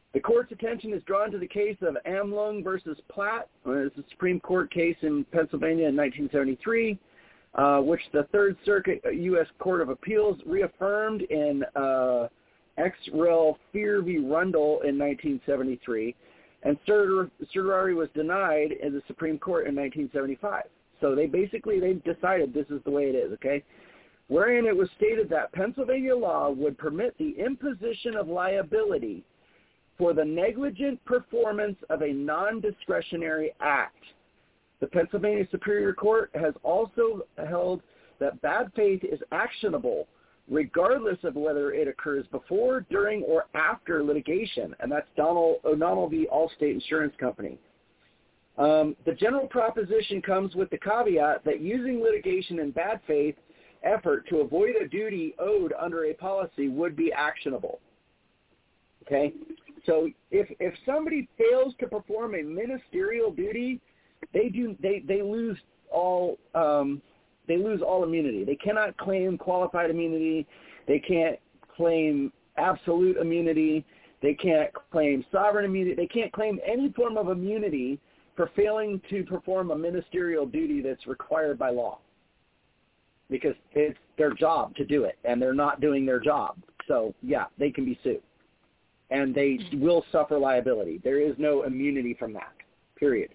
The court's attention is drawn to the case of Amlung versus Platt. It's a Supreme Court case in Pennsylvania in 1973, which the Third Circuit U.S. Court of Appeals reaffirmed in Ex Rel Fear v. Rundle in 1973, and certiorari was denied in the Supreme Court in 1975. So they decided this is the way it is, okay? Wherein it was stated that Pennsylvania law would permit the imposition of liability for the negligent performance of a non-discretionary act. The Pennsylvania Superior Court has also held that bad faith is actionable regardless of whether it occurs before, during, or after litigation, and that's O'Donnell v. Allstate Insurance Company. The general proposition comes with the caveat that using litigation in bad faith effort to avoid a duty owed under a policy would be actionable. Okay? So if somebody fails to perform a ministerial duty, they lose all immunity. They cannot claim qualified immunity. They can't claim absolute immunity. They can't claim sovereign immunity. They can't claim any form of immunity for failing to perform a ministerial duty that's required by law, because it's their job to do it, and they're not doing their job. So, yeah, they can be sued, and they will suffer liability. There is no immunity from that, period.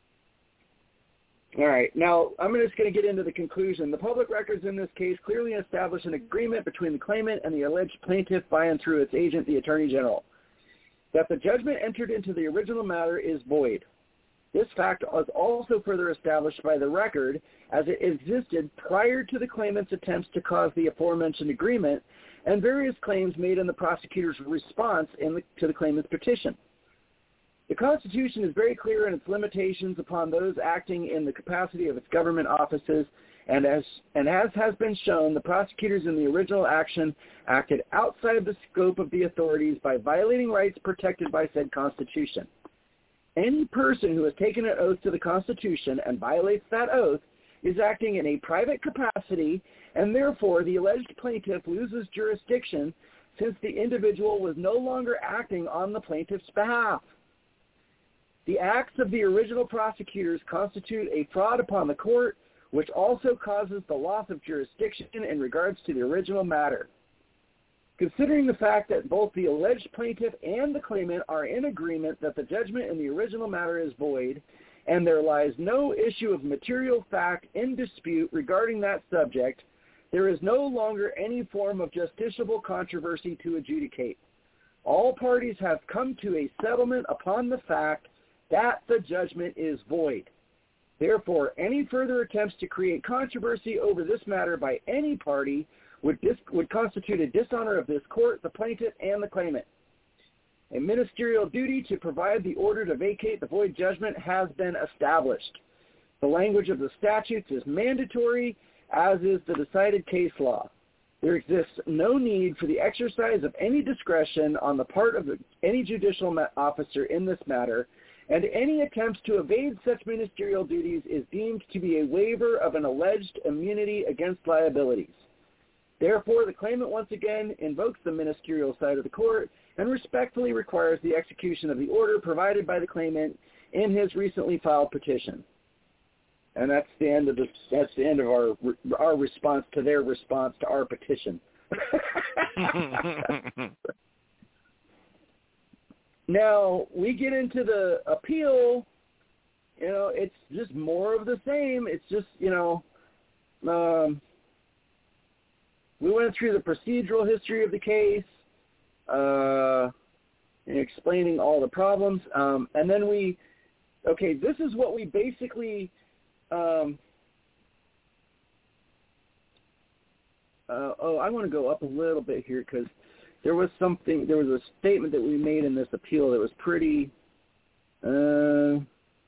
All right, now I'm just going to get into the conclusion. The public records in this case clearly establish an agreement between the claimant and the alleged plaintiff by and through its agent, the Attorney General, that the judgment entered into the original matter is void. This fact was also further established by the record as it existed prior to the claimant's attempts to cause the aforementioned agreement and various claims made in the prosecutor's response to the claimant's petition. The Constitution is very clear in its limitations upon those acting in the capacity of its government offices, and as has been shown, the prosecutors in the original action acted outside of the scope of the authorities by violating rights protected by said Constitution. Any person who has taken an oath to the Constitution and violates that oath is acting in a private capacity, and therefore the alleged plaintiff loses jurisdiction since the individual was no longer acting on the plaintiff's behalf. The acts of the original prosecutors constitute a fraud upon the court, which also causes the loss of jurisdiction in regards to the original matter. Considering the fact that both the alleged plaintiff and the claimant are in agreement that the judgment in the original matter is void, and there lies no issue of material fact in dispute regarding that subject, there is no longer any form of justiciable controversy to adjudicate. All parties have come to a settlement upon the fact that the judgment is void. Therefore, any further attempts to create controversy over this matter by any party would constitute a dishonor of this court, the plaintiff, and the claimant. A ministerial duty to provide the order to vacate the void judgment has been established. The language of the statutes is mandatory, as is the decided case law. There exists no need for the exercise of any discretion on the part of any judicial officer in this matter, and any attempts to evade such ministerial duties is deemed to be a waiver of an alleged immunity against liabilities. Therefore, the claimant once again invokes the ministerial side of the court and respectfully requires the execution of the order provided by the claimant in his recently filed petition. And that's the end of our response to their response to our petition. Now, we get into the appeal, it's just more of the same. It's just, we went through the procedural history of the case, explaining all the problems, and then this is what we basically, I want to go up a little bit here because there was a statement that we made in this appeal that was pretty, the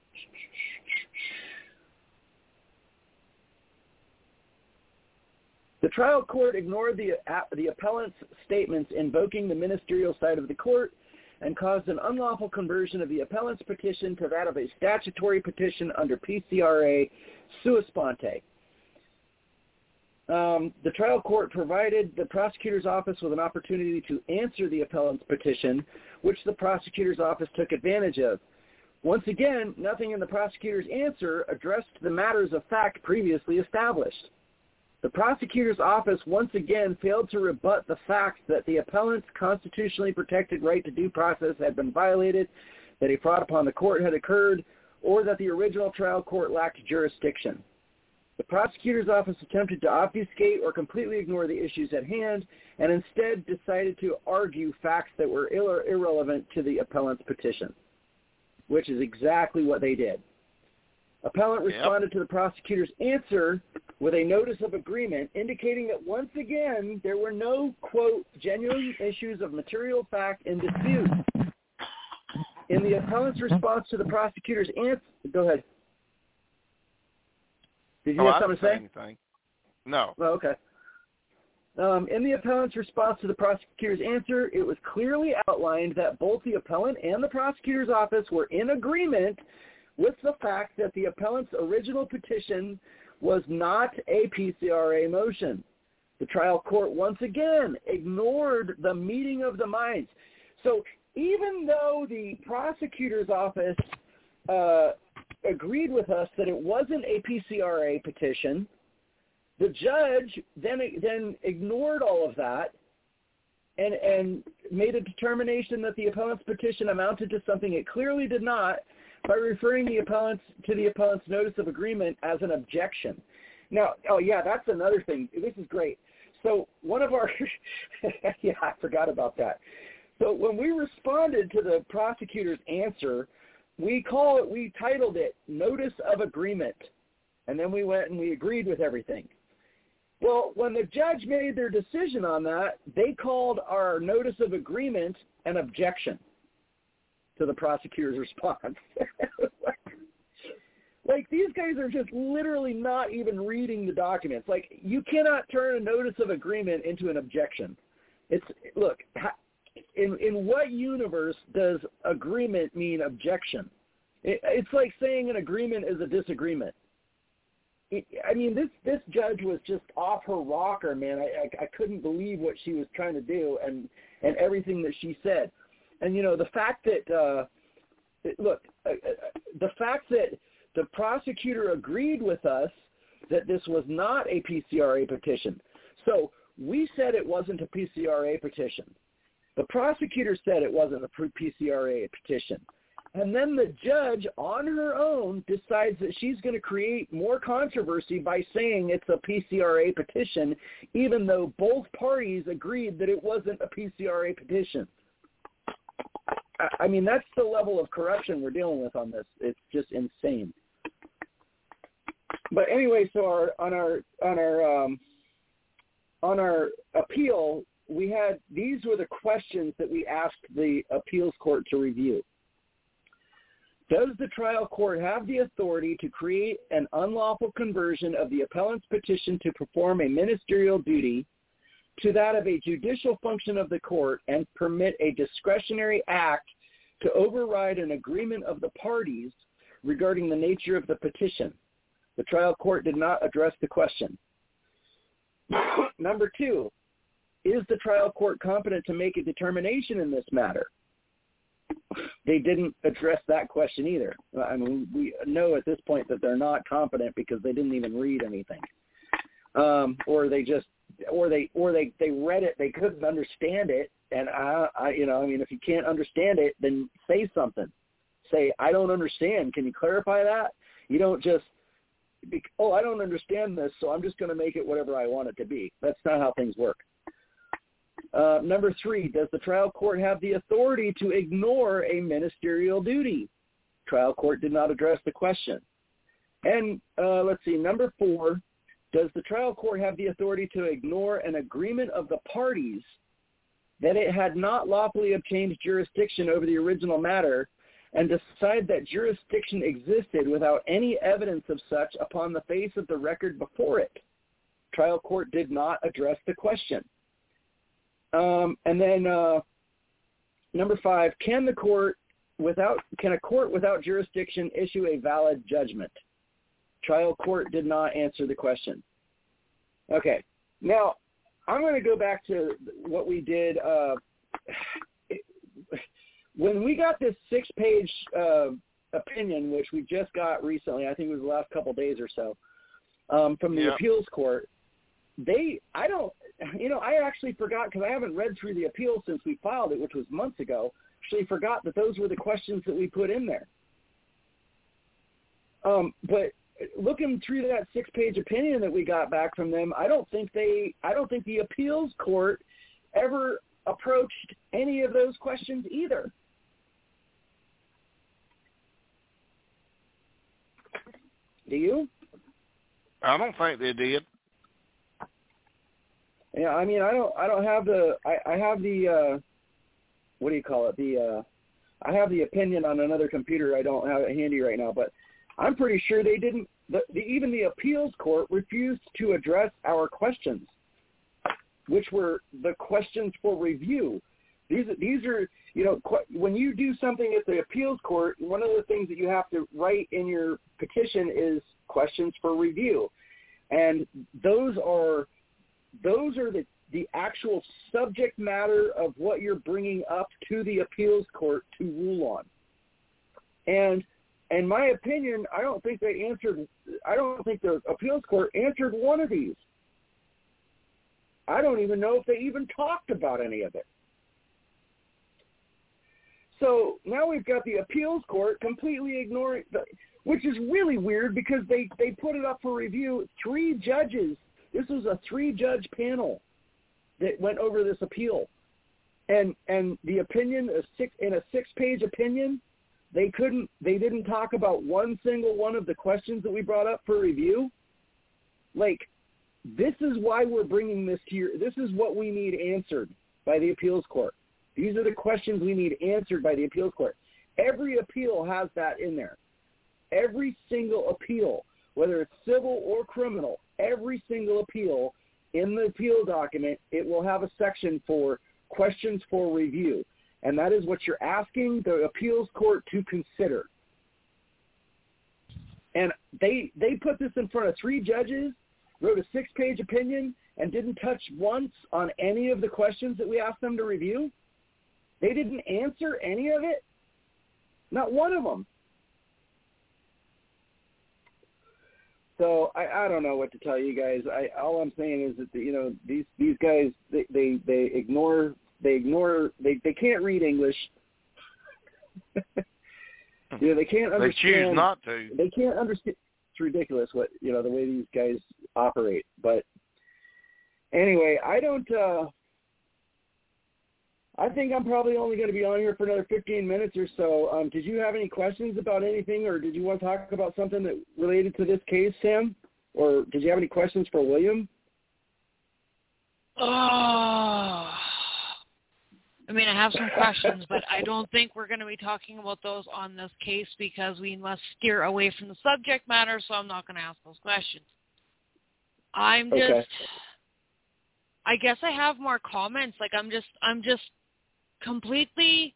trial court ignored the appellant's statements invoking the ministerial side of the court and caused an unlawful conversion of the appellant's petition to that of a statutory petition under PCRA sua sponte. The trial court provided the prosecutor's office with an opportunity to answer the appellant's petition, which the prosecutor's office took advantage of. Once again, nothing in the prosecutor's answer addressed the matters of fact previously established. The prosecutor's office once again failed to rebut the fact that the appellant's constitutionally protected right to due process had been violated, that a fraud upon the court had occurred, or that the original trial court lacked jurisdiction. The prosecutor's office attempted to obfuscate or completely ignore the issues at hand and instead decided to argue facts that were irrelevant to the appellant's petition, which is exactly what they did. Appellant responded to the prosecutor's answer with a notice of agreement indicating that once again there were no, quote, genuine issues of material fact in dispute. In the appellant's response to the prosecutor's answer, go ahead. Did you have something to say? Anything. No. Oh, okay. In the appellant's response to the prosecutor's answer, it was clearly outlined that both the appellant and the prosecutor's office were in agreement with the fact that the appellant's original petition was not a PCRA motion. The trial court once again ignored the meeting of the minds. So even though the prosecutor's office agreed with us that it wasn't a PCRA petition, the judge then ignored all of that and made a determination that the appellant's petition amounted to something it clearly did not by referring the appellant's notice of agreement as an objection. Now, that's another thing. This is great. So one of our I forgot about that. So when we responded to the prosecutor's answer, we titled it Notice of Agreement, and then we went and we agreed with everything. Well, when the judge made their decision on that, they called our Notice of Agreement an objection to the prosecutor's response. Like, these guys are just literally not even reading the documents. Like, you cannot turn a Notice of Agreement into an objection. Look, in what universe does agreement mean objection? It's like saying an agreement is a disagreement. This judge was just off her rocker, man. I couldn't believe what she was trying to do and everything that she said. And, the fact that, the fact that the prosecutor agreed with us that this was not a PCRA petition. So we said it wasn't a PCRA petition. The prosecutor said it wasn't a PCRA petition. And then the judge, on her own, decides that she's going to create more controversy by saying it's a PCRA petition, even though both parties agreed that it wasn't a PCRA petition. That's the level of corruption we're dealing with on this. It's just insane. But anyway, so on our appeal, these were the questions that we asked the appeals court to review. Does the trial court have the authority to create an unlawful conversion of the appellant's petition to perform a ministerial duty to that of a judicial function of the court and permit a discretionary act to override an agreement of the parties regarding the nature of the petition? The trial court did not address the question. Number 2, is the trial court competent to make a determination in this matter? They didn't address that question either. We know at this point that they're not competent because they didn't even read anything, or they read it, they couldn't understand it. And if you can't understand it, then say something. Say, I don't understand. Can you clarify that? You don't just, I don't understand this, so I'm just going to make it whatever I want it to be. That's not how things work. Number 3, does the trial court have the authority to ignore a ministerial duty? Trial court did not address the question. And number 4, does the trial court have the authority to ignore an agreement of the parties that it had not lawfully obtained jurisdiction over the original matter and decide that jurisdiction existed without any evidence of such upon the face of the record before it? Trial court did not address the question. Number 5, can a court without jurisdiction issue a valid judgment? Trial court did not answer the question. Okay. Now, I'm going to go back to what we did. When we got this 6-page opinion, which we just got recently, I think it was the last couple of days or so, from the appeals court, I actually forgot, because I haven't read through the appeal since we filed it, which was months ago. Actually forgot that those were the questions that we put in there. But looking through that 6-page opinion that we got back from them, I don't think the appeals court ever approached any of those questions either. Do you? I don't think they did. Yeah, I mean, I don't have the. I have the. What do you call it? I have the opinion on another computer. I don't have it handy right now, but I'm pretty sure they didn't. Even the appeals court refused to address our questions, which were the questions for review. These are, when you do something at the appeals court, one of the things that you have to write in your petition is questions for review, and those are the actual subject matter of what you're bringing up to the appeals court to rule on. And in my opinion, I don't think the appeals court answered one of these. I don't even know if they even talked about any of it. So now we've got the appeals court completely ignoring, which is really weird because they put it up for review. 3 judges. This was a 3-judge panel that went over this appeal, and the opinion, in a 6-page opinion, they didn't talk about one single one of the questions that we brought up for review. Like, this is why we're bringing this to you. This is what we need answered by the appeals court. These are the questions we need answered by the appeals court. Every appeal has that in there. Every single appeal, whether it's civil or criminal, every single appeal in the appeal document, it will have a section for questions for review. And that is what you're asking the appeals court to consider. And they put this in front of 3 judges, wrote a 6-page opinion, and didn't touch once on any of the questions that we asked them to review. They didn't answer any of it. Not one of them. So I don't know what to tell you guys. All I'm saying is that these guys they ignore they can't read English. They can't understand. They choose not to. They can't understand. It's ridiculous what the way these guys operate. But anyway, I think I'm probably only going to be on here for another 15 minutes or so. Did you have any questions about anything, or did you want to talk about something that related to this case, Sam? Or did you have any questions for William? I mean, I have some questions, but I don't think we're going to be talking about those on this case because we must steer away from the subject matter, so I'm not going to ask those questions. I guess I have more comments. Like, I'm just completely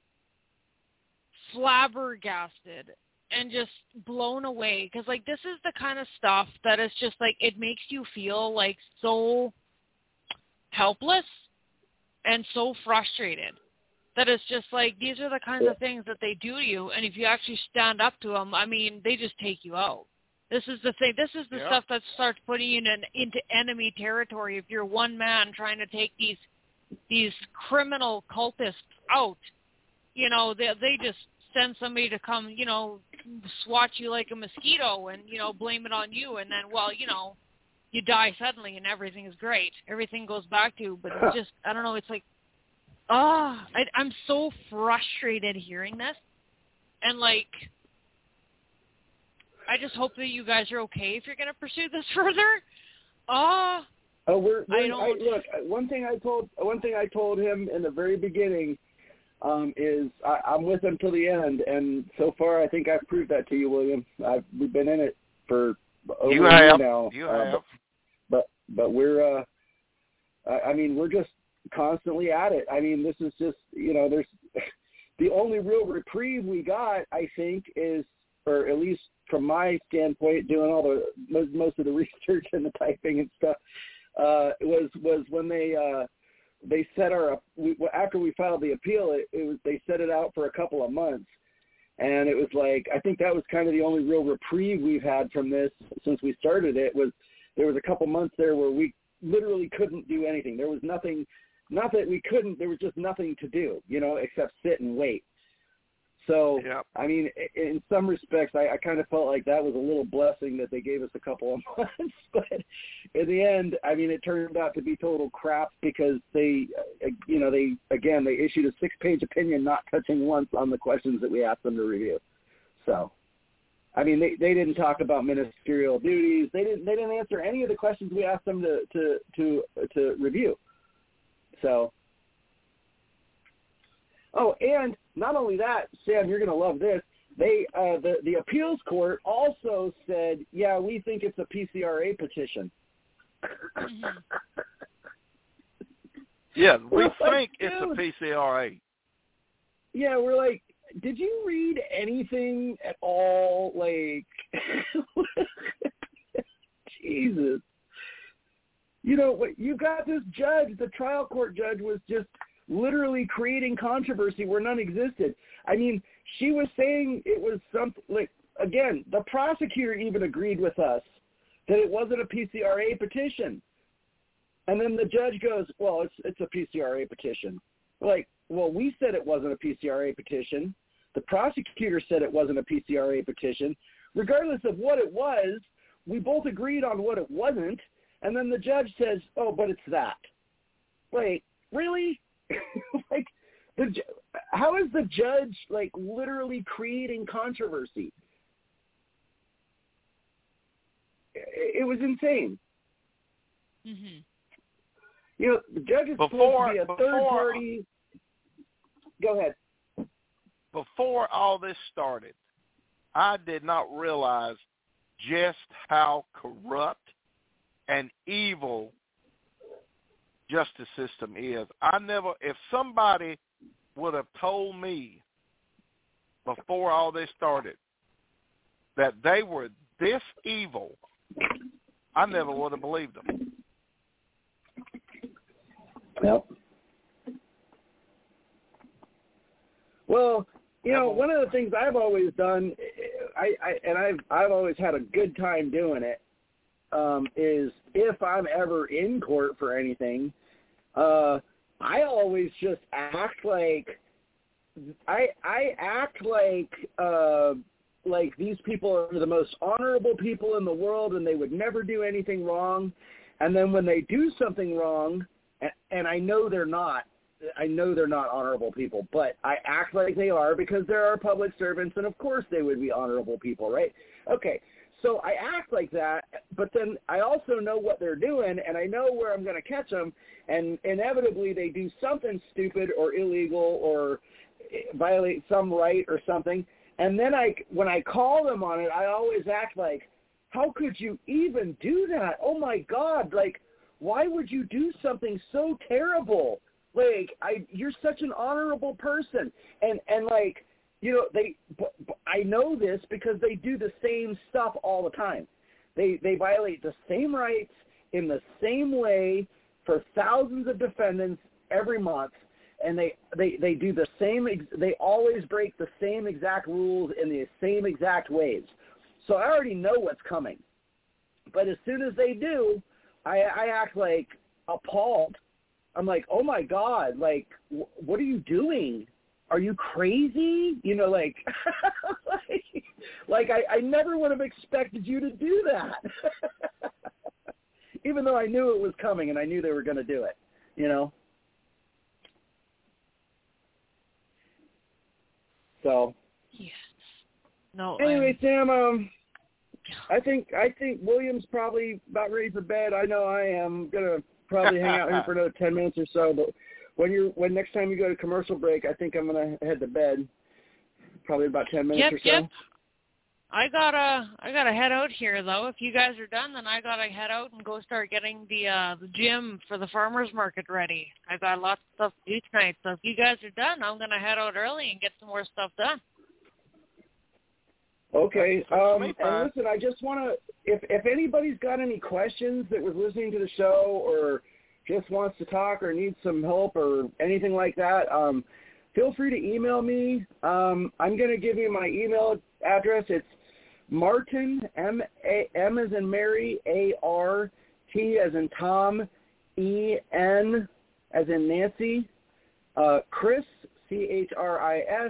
flabbergasted and just blown away because, like, this is the kind of stuff that is just, like, it makes you feel, like, so helpless and so frustrated that it's just, like, these are the kinds of things that they do to you, and if you actually stand up to them, I mean, they just take you out. This is the thing. This is the stuff that starts putting you into enemy territory. If you're one man trying to take these criminal cultists out, they just send somebody to come, swat you like a mosquito and, blame it on you. And then, you die suddenly and everything is great. Everything goes back to, but it's just, I don't know. It's like, I'm so frustrated hearing this. And, like, I just hope that you guys are okay if you're going to pursue this further. Look, one thing I told him in the very beginning is I'm with him till the end, and so far I think I've proved that to you, William. We've been in it for over a year now. You have. But we're, we're just constantly at it. I mean, this is just, there's the only real reprieve we got, I think, is, or at least from my standpoint, doing all the most of the research and the typing and stuff, was when they set after we filed the appeal, they set it out for a couple of months. And it was like, I think that was kind of the only real reprieve we've had from this since we started it. There was a couple months there where we literally couldn't do anything. There was nothing, not that we couldn't, there was just nothing to do, except sit and wait. So, yep. I mean, in some respects, I kind of felt like that was a little blessing that they gave us a couple of months. But in the end, I mean, it turned out to be total crap because they issued a 6-page opinion not touching once on the questions that we asked them to review. So, I mean, they didn't talk about ministerial duties. They didn't answer any of the questions we asked them to review. So. Oh, and not only that, Sam, you're going to love this. They the appeals court also said, yeah, we think it's a PCRA petition. Yeah, we think it's a PCRA. Yeah, we're like, did you read anything at all? Like, Jesus. You got this judge, the trial court judge was just literally creating controversy where none existed. I mean, she was saying it was something like, again, the prosecutor even agreed with us that it wasn't a PCRA petition. And then the judge goes, well, it's a PCRA petition. We're like, well, we said it wasn't a PCRA petition. The prosecutor said it wasn't a PCRA petition. Regardless of what it was, we both agreed on what it wasn't. And then the judge says, oh, but it's that. Wait, really? Like, how is the judge like literally creating controversy? It was insane. Mm-hmm. The judge is supposed to be a third party. Go ahead. Before all this started, I did not realize just how corrupt and evil justice system is. If somebody would have told me before all this started that they were this evil, I never would have believed them. Yep. Well, one of the things I've always done, I've always had a good time doing it, is if I'm ever in court for anything, I always just act like like these people are the most honorable people in the world and they would never do anything wrong. And then when they do something wrong, and I know they're not honorable people, but I act like they are because there are public servants and of course they would be honorable people, right? Okay. So I act like that, but then I also know what they're doing, and I know where I'm going to catch them, and inevitably they do something stupid or illegal or violate some right or something, and then when I call them on it, I always act like, how could you even do that? Oh, my God, like, why would you do something so terrible? Like, you're such an honorable person, and like, I know this because they do the same stuff all the time. They violate the same rights in the same way for thousands of defendants every month, and they do the same. They always break the same exact rules in the same exact ways. So I already know what's coming. But as soon as they do, I act like appalled. I'm like, oh my God, like, what are you doing? Are you crazy? Like I never would have expected you to do that. Even though I knew it was coming and I knew they were going to do it, So. Yes. No. Anyway, Sam, I think William's probably about ready for bed. I know I am going to probably hang out here for another 10 minutes or so, but when next time you go to commercial break, I think I'm going to head to bed. Probably about 10 minutes or so. Yep. I gotta head out here though. If you guys are done, then I gotta head out and go start getting the gym for the farmers market ready. I got lots of stuff to do tonight. So if you guys are done, I'm gonna head out early and get some more stuff done. Okay. And listen, I just want to, if anybody's got any questions that was listening to the show or just wants to talk or needs some help or anything like that, feel free to email me. I'm going to give you my email address. It's Martin, M as in Mary, A-R, T as in Tom, E-N as in Nancy, Chris, C-H-R-I-S,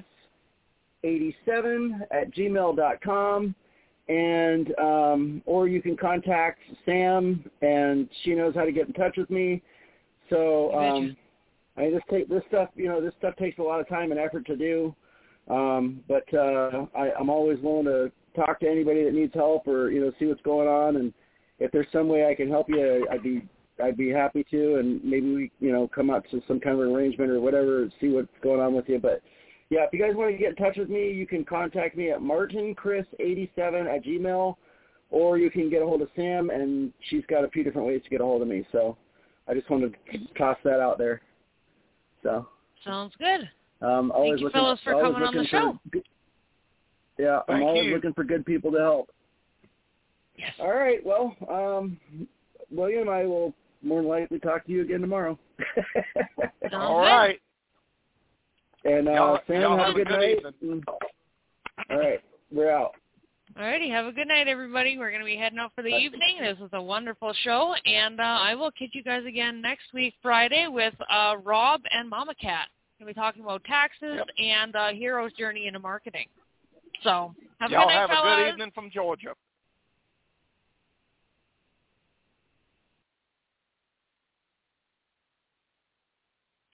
87 at gmail.com. And or you can contact Sam, and she knows how to get in touch with me. So I just take this stuff. This stuff takes a lot of time and effort to do. But I'm always willing to talk to anybody that needs help or see what's going on. And if there's some way I can help you, I'd be happy to. And maybe we come up to some kind of arrangement or whatever, see what's going on with you. But yeah, if you guys want to get in touch with me, you can contact me at martinchris87 at gmail, or you can get a hold of Sam, and she's got a few different ways to get a hold of me. So I just wanted to toss that out there. So sounds good. Thank you, fellas, for coming on the show. I'm always looking for good people to help. Yes. All right. Well, William, I will more than likely talk to you again tomorrow. All right. And Sam, have a good night. All right, we're out. All righty, have a good night, everybody. We're going to be heading out for the evening. This was a wonderful show, and I will catch you guys again next week, Friday, with Rob and Mama Cat. We'll be talking about taxes and Hero's journey into marketing. So have a good night, Y'all have fellas. a good evening from Georgia.